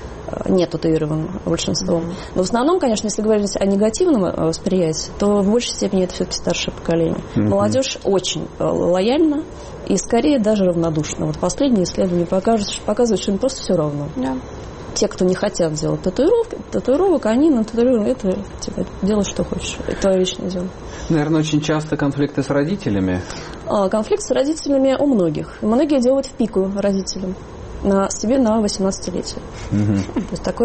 не татуированным большинством. Но в основном, конечно, если говорить о негативном восприятии, то в большей степени это все-таки старшее поколение. Молодежь очень лояльна и скорее даже равнодушна. Вот последние исследования показывают, что им просто все равно. Те, кто не хотят делать татуировок, они на татуировке, это делай, что хочешь. Это твое личное дело. Наверное, очень часто конфликты с родителями. Конфликт с родителями у многих. Многие делают в пику родителям. Себе на 18-летие. То есть такой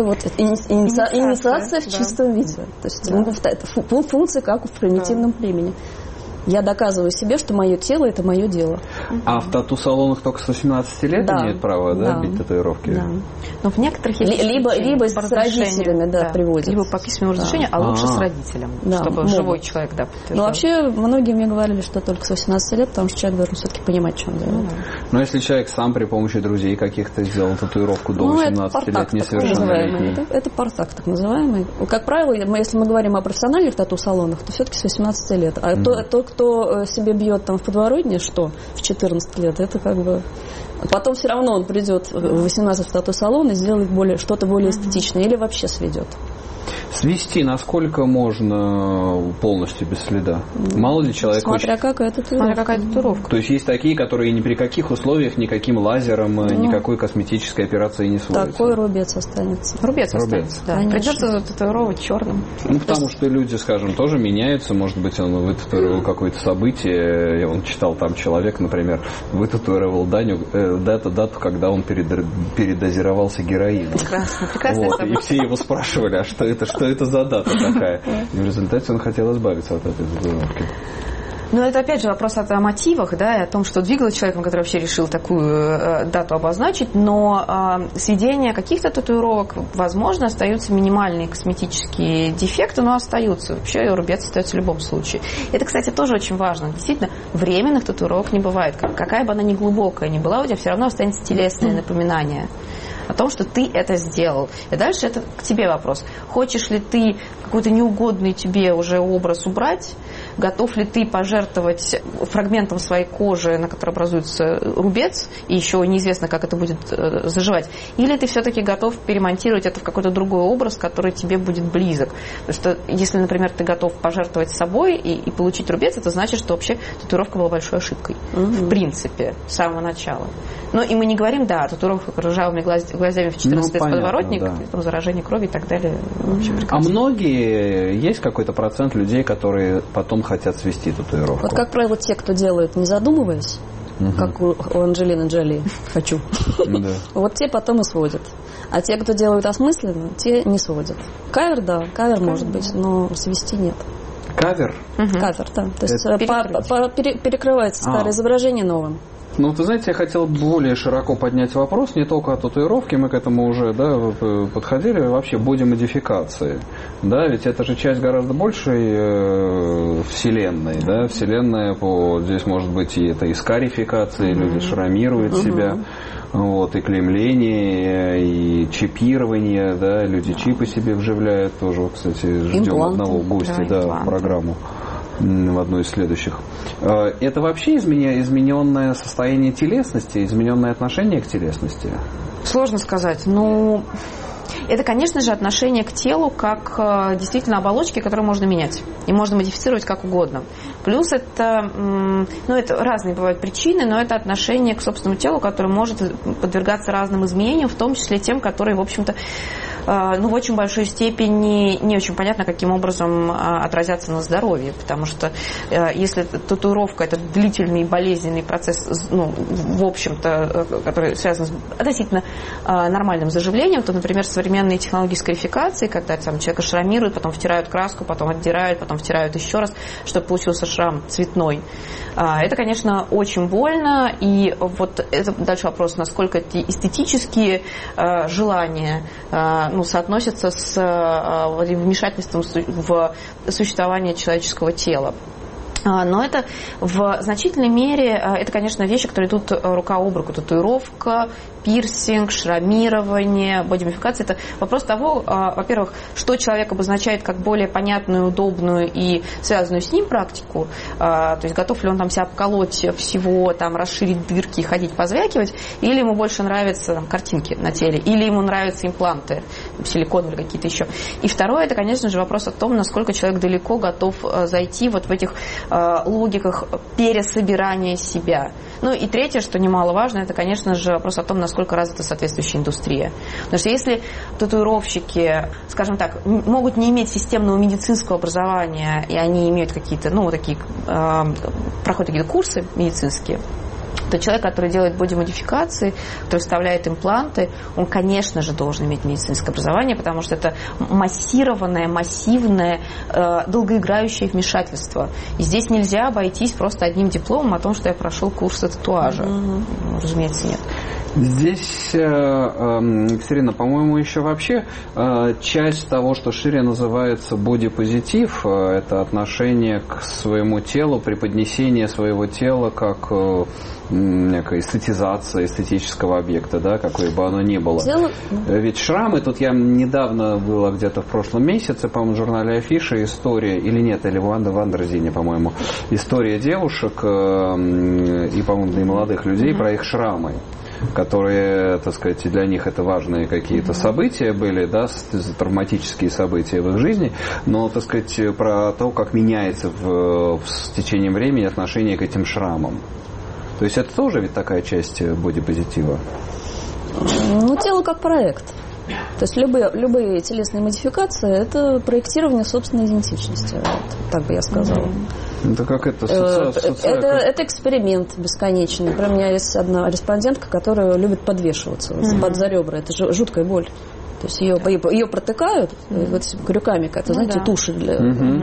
инициация в чистом виде. То есть это функция как в примитивном племени. Я доказываю себе, что мое тело – это мое дело. А в тату-салонах только с 18 лет имеют право бить татуировки? Да. Но в некоторых либо с родителями приводят. Либо по письменному разрешению, а лучше с родителем, чтобы живой человек подтверждал. Но вообще многие мне говорили, что только с 18 лет, потому что человек должен все-таки понимать, что он делает. Но если человек сам при помощи друзей каких-то сделал татуировку до 18 лет несовершеннолетний? Это партак так называемый. Как правило, если мы говорим о профессиональных тату-салонах, то все-таки с 18 лет. А кто себе бьет в подворотне, что в 14 лет, это как бы... Потом все равно он придет в 18 в тату-салон и сделает что-то более эстетичное или вообще сведет. Свести насколько можно полностью без следа? Мало ли человек Смотря какая татуировка. То есть есть такие, которые ни при каких условиях, никаким лазером, никакой косметической операции не сводятся. Такой рубец останется. Рубец останется, да. Придется татуировать черным. Потому что люди, скажем, тоже меняются. Может быть, он вытатуировал какое-то событие. Он читал там человек, например, вытатуировал дату, когда он передозировался героином. Прекрасно. И все его спрашивали, а что это за дата такая? И в результате он хотел избавиться от этой татуировки. Но это опять же вопрос о мотивах, и о том, что двигало человеком, который вообще решил такую дату обозначить, но сведение каких-то татуировок, возможно, остаются минимальные косметические дефекты, но остаются. Вообще рубец остается в любом случае. Это, кстати, тоже очень важно. Действительно, временных татуировок не бывает. Какая бы она ни глубокая ни была, у тебя все равно останется телесное напоминание о том, что ты это сделал. И дальше это к тебе вопрос. Хочешь ли ты какой-то неугодный тебе уже образ убрать, готов ли ты пожертвовать фрагментом своей кожи, на которой образуется рубец, и еще неизвестно, как это будет заживать, или ты все-таки готов перемонтировать это в какой-то другой образ, который тебе будет близок. Потому что если, например, ты готов пожертвовать собой и получить рубец, это значит, что вообще татуировка была большой ошибкой. В принципе, с самого начала. Но и мы не говорим, да, татуировка ржавыми глазами в 14 подворотник, да. Там заражение крови и так далее. Вообще прекрасно. А многие, есть какой-то процент людей, которые потом хотят свести татуировку? Вот, как правило, те, кто делают, не задумываясь, как у Анджелины Джоли, хочу, вот те потом и сводят. А те, кто делают осмысленно, те не сводят. Кавер, да, кавер может быть, но свести нет. Кавер? Кавер, да. То есть перекрывается старое изображение новым. Ну, вы знаете, я хотел более широко поднять вопрос, не только о татуировке, мы к этому уже подходили, вообще бодимодификации. Да, ведь это же часть гораздо большей вселенной. Да? Вселенная, здесь может быть и это и скарификация, люди шрамируют себя, вот, и клеймление, и чипирование, да, люди чипы себе вживляют тоже. Вот, кстати, ждем одного гостя в программу. В одной из следующих. Это вообще измененное состояние телесности, измененное отношение к телесности? Сложно сказать. Ну, это, конечно же, отношение к телу как действительно оболочки, которые можно менять. И можно модифицировать как угодно. Плюс это, это разные бывают причины, но это отношение к собственному телу, которое может подвергаться разным изменениям, в том числе тем, которые, в общем-то, в очень большой степени не очень понятно, каким образом отразятся на здоровье, потому что если татуировка – это длительный болезненный процесс, в общем-то, который связан с относительно нормальным заживлением, то, например, современные технологии скарификации, когда там человека шрамируют, потом втирают краску, потом отдирают, потом втирают еще раз, чтобы получился шрам цветной. Это, конечно, очень больно, и вот это дальше вопрос, насколько эти эстетические желания соотносятся с вмешательством в существование человеческого тела. Но это в значительной мере, это, конечно, вещи, которые идут рука об руку. Татуировка, пирсинг, шрамирование, бодимодификация. Это вопрос того, во-первых, что человек обозначает как более понятную, удобную и связанную с ним практику. То есть готов ли он там себя обколоть всего, там, расширить дырки, ходить, позвякивать, или ему больше нравятся там, картинки на теле, или ему нравятся импланты, силикон или какие-то еще. И второе, это, конечно же, вопрос о том, насколько человек далеко готов зайти вот в этих логиках пересобирания себя. Ну и третье, что немаловажно, это, конечно же, вопрос о том, насколько развита соответствующая индустрия. Потому что если татуировщики, скажем так, могут не иметь системного медицинского образования, и они имеют какие-то, проходят какие-то курсы медицинские, то человек, который делает бодимодификации, который вставляет импланты, он, конечно же, должен иметь медицинское образование, потому что это массированное, массивное, долгоиграющее вмешательство. И здесь нельзя обойтись просто одним дипломом о том, что я прошел курсы татуажа. Разумеется, нет. Здесь, Екатерина, по-моему, еще вообще часть того, что шире называется бодипозитив, это отношение к своему телу, преподнесение своего тела как некая эстетизация эстетического объекта, да, какое бы оно ни было. Ведь шрамы, тут я недавно была где-то в прошлом месяце, по-моему, в журнале Афиша история, или нет, или в Андерзине, по-моему, история девушек и, по-моему, и молодых людей про их шрамы, которые, так сказать, для них это важные какие-то события были, да, травматические события в их жизни, но, так сказать, про то, как меняется с течением времени отношение к этим шрамам. То есть это тоже ведь такая часть бодипозитива? Тело как проект. То есть любые телесные модификации – это проектирование собственной идентичности. Вот, так бы я сказала. Это как это? Это эксперимент бесконечный. Например, у меня есть одна респондентка, которая любит подвешиваться за ребра. Это же жуткая боль. То есть ее протыкают вот крюками, как-то, знаете, туши для...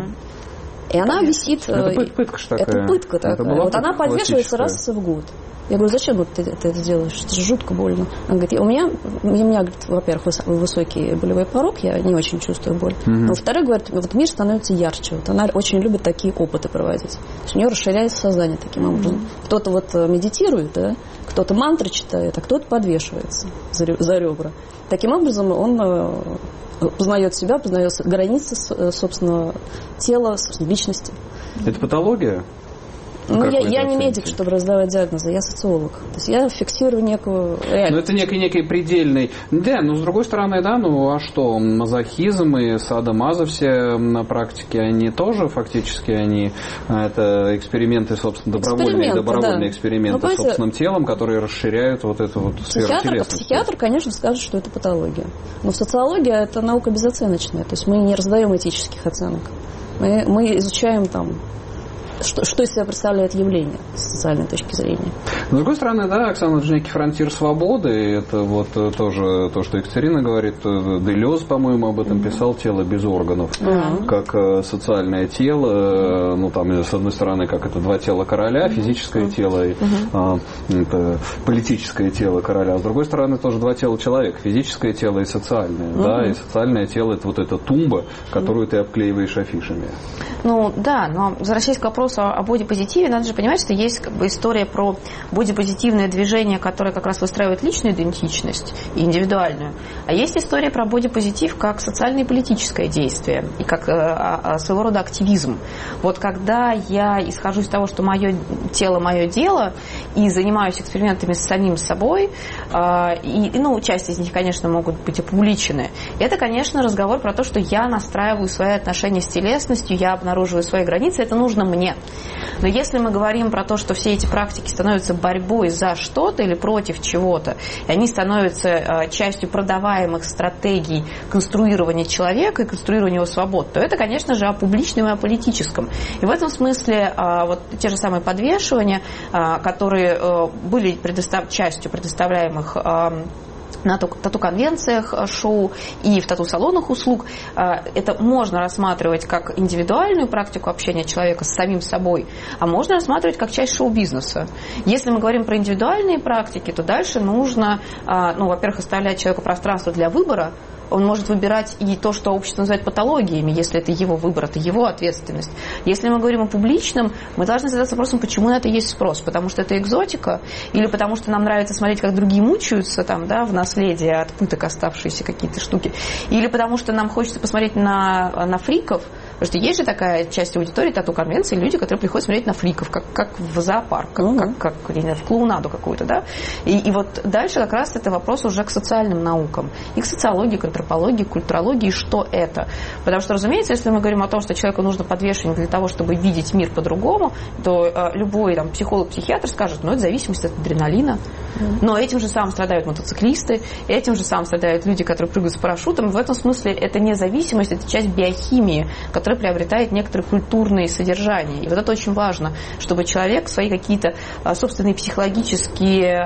И она висит... Это пытка ж такая. Это пытка такая. Вот она подвешивается раз в год. Я говорю, зачем ты это делаешь? Это же жутко больно. Она говорит, у меня говорит, во-первых, высокий болевой порог, я не очень чувствую боль. А во-вторых, говорит, вот мир становится ярче. Вот она очень любит такие опыты проводить. То есть у нее расширяется сознание таким образом. Кто-то вот медитирует, да? Кто-то мантры читает, а кто-то подвешивается за ребра. Таким образом он познает себя, познает границы собственного тела, собственной личности. Это патология? Ну, я не медик, чтобы раздавать диагнозы, я социолог. То есть я фиксирую некую реальность. Ну, это некий предельный... Да, но с другой стороны, да, ну а что, мазохизм и садомазо все на практике, они тоже фактически, это эксперименты, собственно, добровольные эксперименты с собственным телом, которые расширяют вот эту вот сферу телесности. Психиатр, конечно, скажет, что это патология. Но социология – это наука безоценочная, то есть мы не раздаем этических оценок. Мы изучаем там... Что из себя представляет явление с социальной точки зрения? С другой стороны, да, Оксана, это же некий фронтир свободы. Это вот тоже то, что Екатерина говорит. Делез, по-моему, об этом писал, тело без органов. Как социальное тело. Ну, там, с одной стороны, как это два тела короля, физическое тело и это политическое тело короля. А с другой стороны, тоже два тела человека, физическое тело и социальное. Да, и социальное тело – это вот эта тумба, которую ты обклеиваешь афишами. Ну, да, но возвращаясь к вопросу о бодипозитиве, надо же понимать, что есть как бы история про бодипозитивное движение, которое как раз выстраивает личную идентичность и индивидуальную. А есть история про бодипозитив как социальное и политическое действие и как своего рода активизм. Вот когда я исхожу из того, что мое тело – мое дело, и занимаюсь экспериментами с самим собой, часть из них, конечно, могут быть опубличены, это, конечно, разговор про то, что я настраиваю свои отношения с телесностью, я обнаруживаю свои границы, это нужно мне. Но если мы говорим про то, что все эти практики становятся борьбой за что-то или против чего-то, и они становятся частью продаваемых стратегий конструирования человека и конструирования его свобод, то это, конечно же, о публичном и о политическом. И в этом смысле вот те же самые подвешивания, которые были частью предоставляемых на тату-конвенциях шоу и в тату-салонах услуг, это можно рассматривать как индивидуальную практику общения человека с самим собой, а можно рассматривать как часть шоу-бизнеса. Если мы говорим про индивидуальные практики, то дальше нужно, во-первых, оставлять человеку пространство для выбора. Он может выбирать и то, что общество называет патологиями, если это его выбор, это его ответственность. Если мы говорим о публичном, мы должны задаться вопросом, почему на это есть спрос. Потому что это экзотика, или потому что нам нравится смотреть, как другие мучаются там, да, в наследии от пыток оставшиеся какие-то штуки, или потому что нам хочется посмотреть на фриков. Потому что есть же такая часть аудитории тату-конвенции, люди, которые приходят смотреть на фриков, как в зоопарк, как в клоунаду какую-то, да. И вот дальше как раз это вопрос уже к социальным наукам, и к социологии, к антропологии, к культурологии, что это. Потому что, разумеется, если мы говорим о том, что человеку нужно подвешивание для того, чтобы видеть мир по-другому, то любой там психолог-психиатр скажет, это зависимость от адреналина. Но этим же самым страдают мотоциклисты, этим же самым страдают люди, которые прыгают с парашютом. В этом смысле это не зависимость, это часть биохимии, которая приобретает некоторые культурные содержания. И вот это очень важно, чтобы человек свои какие-то собственные психологические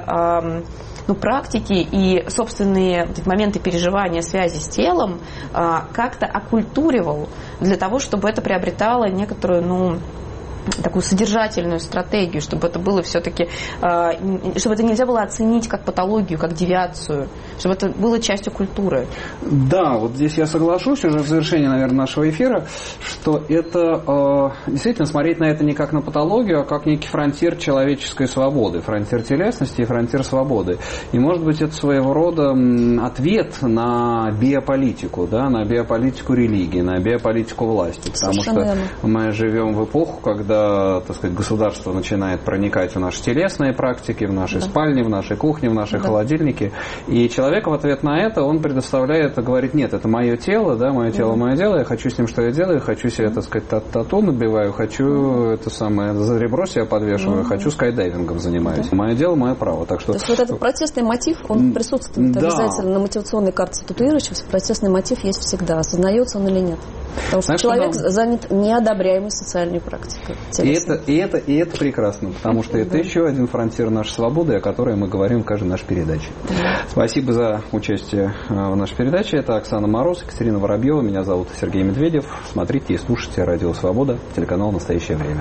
практики и собственные моменты переживания связи с телом как-то оккультуривал для того, чтобы это приобретало некоторую, такую содержательную стратегию, чтобы это было все-таки, чтобы это нельзя было оценить как патологию, как девиацию, чтобы это было частью культуры. Да, вот здесь я соглашусь уже в завершении, наверное, нашего эфира, что это действительно смотреть на это не как на патологию, а как некий фронтир человеческой свободы, фронтир телесности и фронтир свободы. И, может быть, это своего рода ответ на биополитику, да, на биополитику религии, на биополитику власти. Потому что мы живем в эпоху, когда, так сказать, государство начинает проникать в наши телесные практики, в наши спальни, в нашей кухне, в наши холодильники. И человек в ответ на это, он предоставляет, говорит, нет, это мое тело, да, мое тело, мое дело, я хочу с ним, что я делаю, хочу себе, так сказать, тату набиваю, хочу это самое, за ребро себя подвешиваю, хочу скайдайвингом занимаюсь. Мое дело, мое право. Так что... То есть вот этот протестный мотив, он присутствует обязательно на мотивационной карте татуирующих, протестный мотив есть всегда, осознается он или нет. Потому что человек занят неодобряемой социальной практикой. И это прекрасно, потому что это еще один фронтир нашей свободы, о которой мы говорим в каждой нашей передаче. Спасибо за участие в нашей передаче. Это Оксана Мороз, Екатерина Воробьева. Меня зовут Сергей Медведев. Смотрите и слушайте Радио Свобода, телеканал «Настоящее время».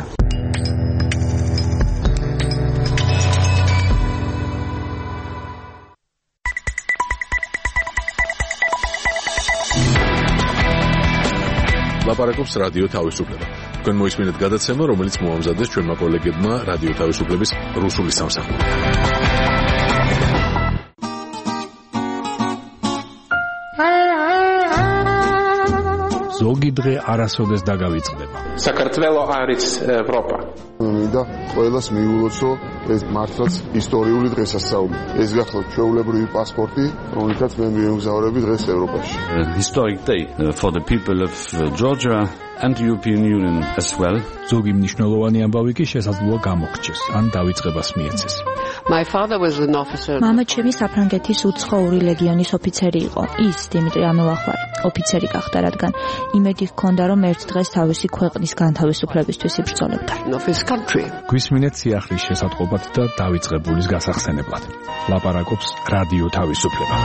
ლაპარაკობს რადიო თავისუფლება. თქვენ მოისმინეთ გადაცემა, რომელიც მოამზადეს ჩვენმა კოლეგებმა რადიო თავისუფლების რუსული სამსახური. ზოგი დღე არასოდეს დაგავიწყდება. საქართველო არის ევროპა. მინდა ყველას მიულოცო ეს მართლაც ისტორიული დღესასწაული. ეს გახლავთ ჩვეულებრივი პასპორტი, რომელთაც მე მივემგზავრები დღეს ევროპაში. Historic day for the people of Georgia and the European Union as well. ზოგი მნიშვნელოვანი ამბავი კი შესაძლოა გამოხჩეს, ან დავიწყებას მიეცეს. My father was an officer. მამა ჩემი საფრანგეთის უცხოური ლეგიონის ოფიცერი იყო. ის დიმიტრი ამელახვარი ოფიცერი გახდა, რადგან იმედი ჰქონდა, რომ ერთ დღეს თავისი ქვეყნის განთავისუფლებისთვის იბრძოლებდა. გვისმინეთ სიახლის შესატყობად და დავიწყებულის გასახსენებლად. ლაპარაკობს რადიო თავისუფლება.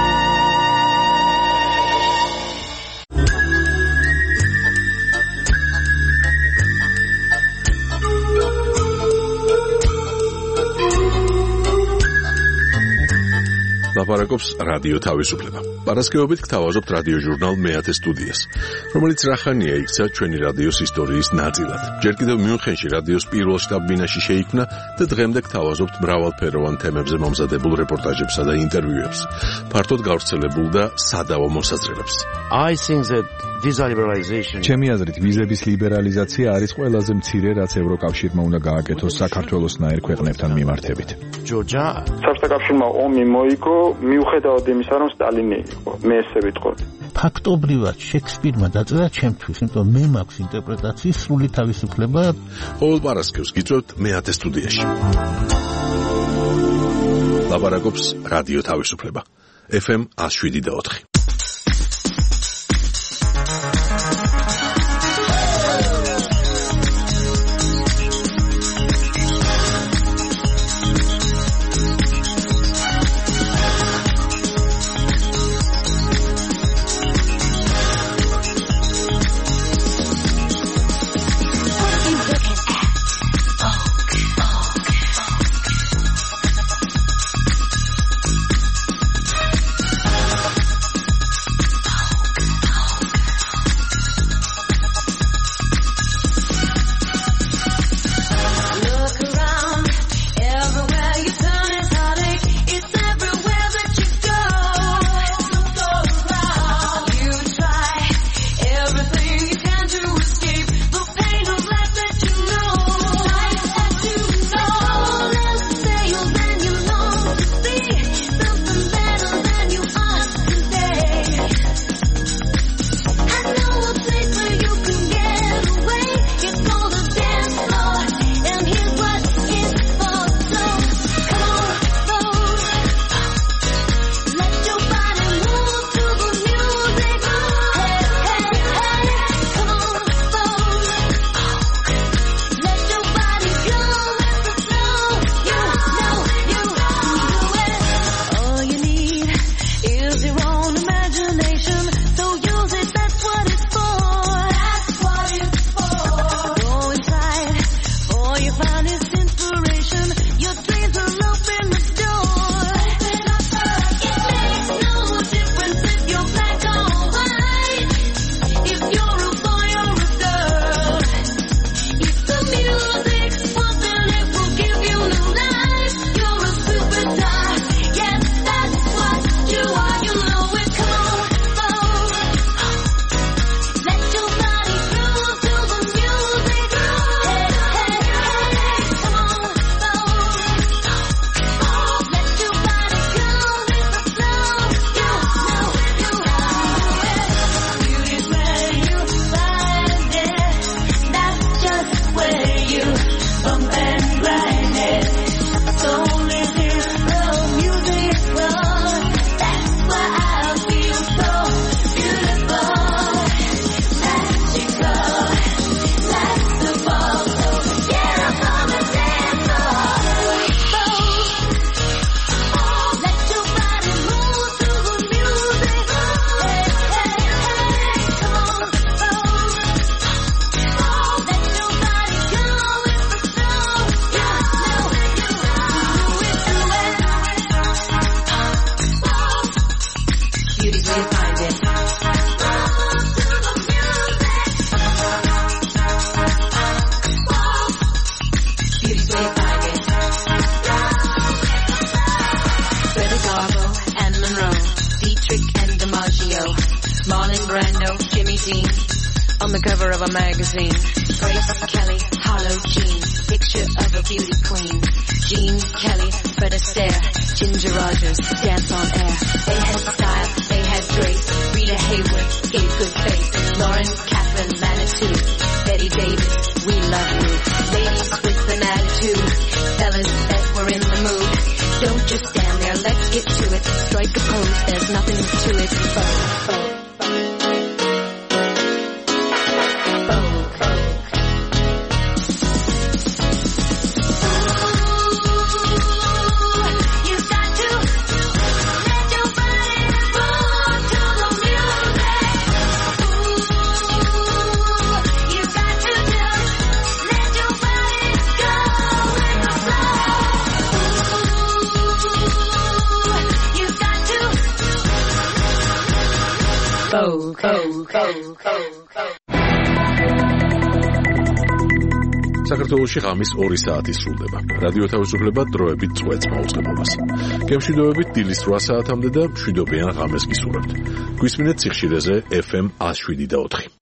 ლაპარაკობს რადიო თავისუფლება. პარასკევობით გთავაზობთ რადიო ჟურნალ მეათე სტუდიას, რომელიც რახანია იქცა ჩვენი რადიოს ისტორიის ნაწილად. ჯერ კიდევ მიუნხენში რადიოს პირველ შტაბ-ბინაში შეიქმნა და დღემდე გთავაზობთ მრავალფეროვან თემებზე მომზადებულ რეპორტაჟებსა და ინტერვიუებს, ფართოდ გავრცელებულ და სადავო მოსაზრებებს. ჩემი აზრით, ვიზების ლიბერალიზაცია არის ყველაზე მცირე, რაც ევროკავშირმა უნდა გააკეთოს საქართველოსნაირ ქვეყნებთან მიმართებით. საბჭოთა კავშირმა ომი მოიგო, მიუხედავად იმისა, რომ სტალინი იყო, მე ესე ვიტყოდი. ფაქტობრივად შექსპირმა დაწერა ჩემთვის, იმიტომ მე მაქვს ინტერპრეტაციის სრული თავისუფლება. ყოველ პარასკევს გიწევთ მეათე სტუდიაში. ლაპარაკობს რადიო თავისუფლება. FM 107.4. Marlon Brando, Jimmy Dean on the cover of a magazine. Grace Kelly, Harlow Jean, picture of a beauty queen. Jean Kelly, Fred Astaire, Ginger Rogers, dance on air. They had style, they had grace. Rita Hayworth gave good face. Lauren Catherine Manitou, Betty Davis, we love you. Ladies with an attitude, fellas that were in the mood. Don't just stand there, let's get to it. Strike a pose, there's nothing to it. საქართველოში ღამის 2 საათი სრულდება. რადიო თავისუფლება დროებით წვეთს მაუწყებლობას. გემშვიდობებით დილის 8 საათამდე და მშვიდობიან ღამეს გისურვებთ. გვისმინეთ სიხშირეზე FM 107.4.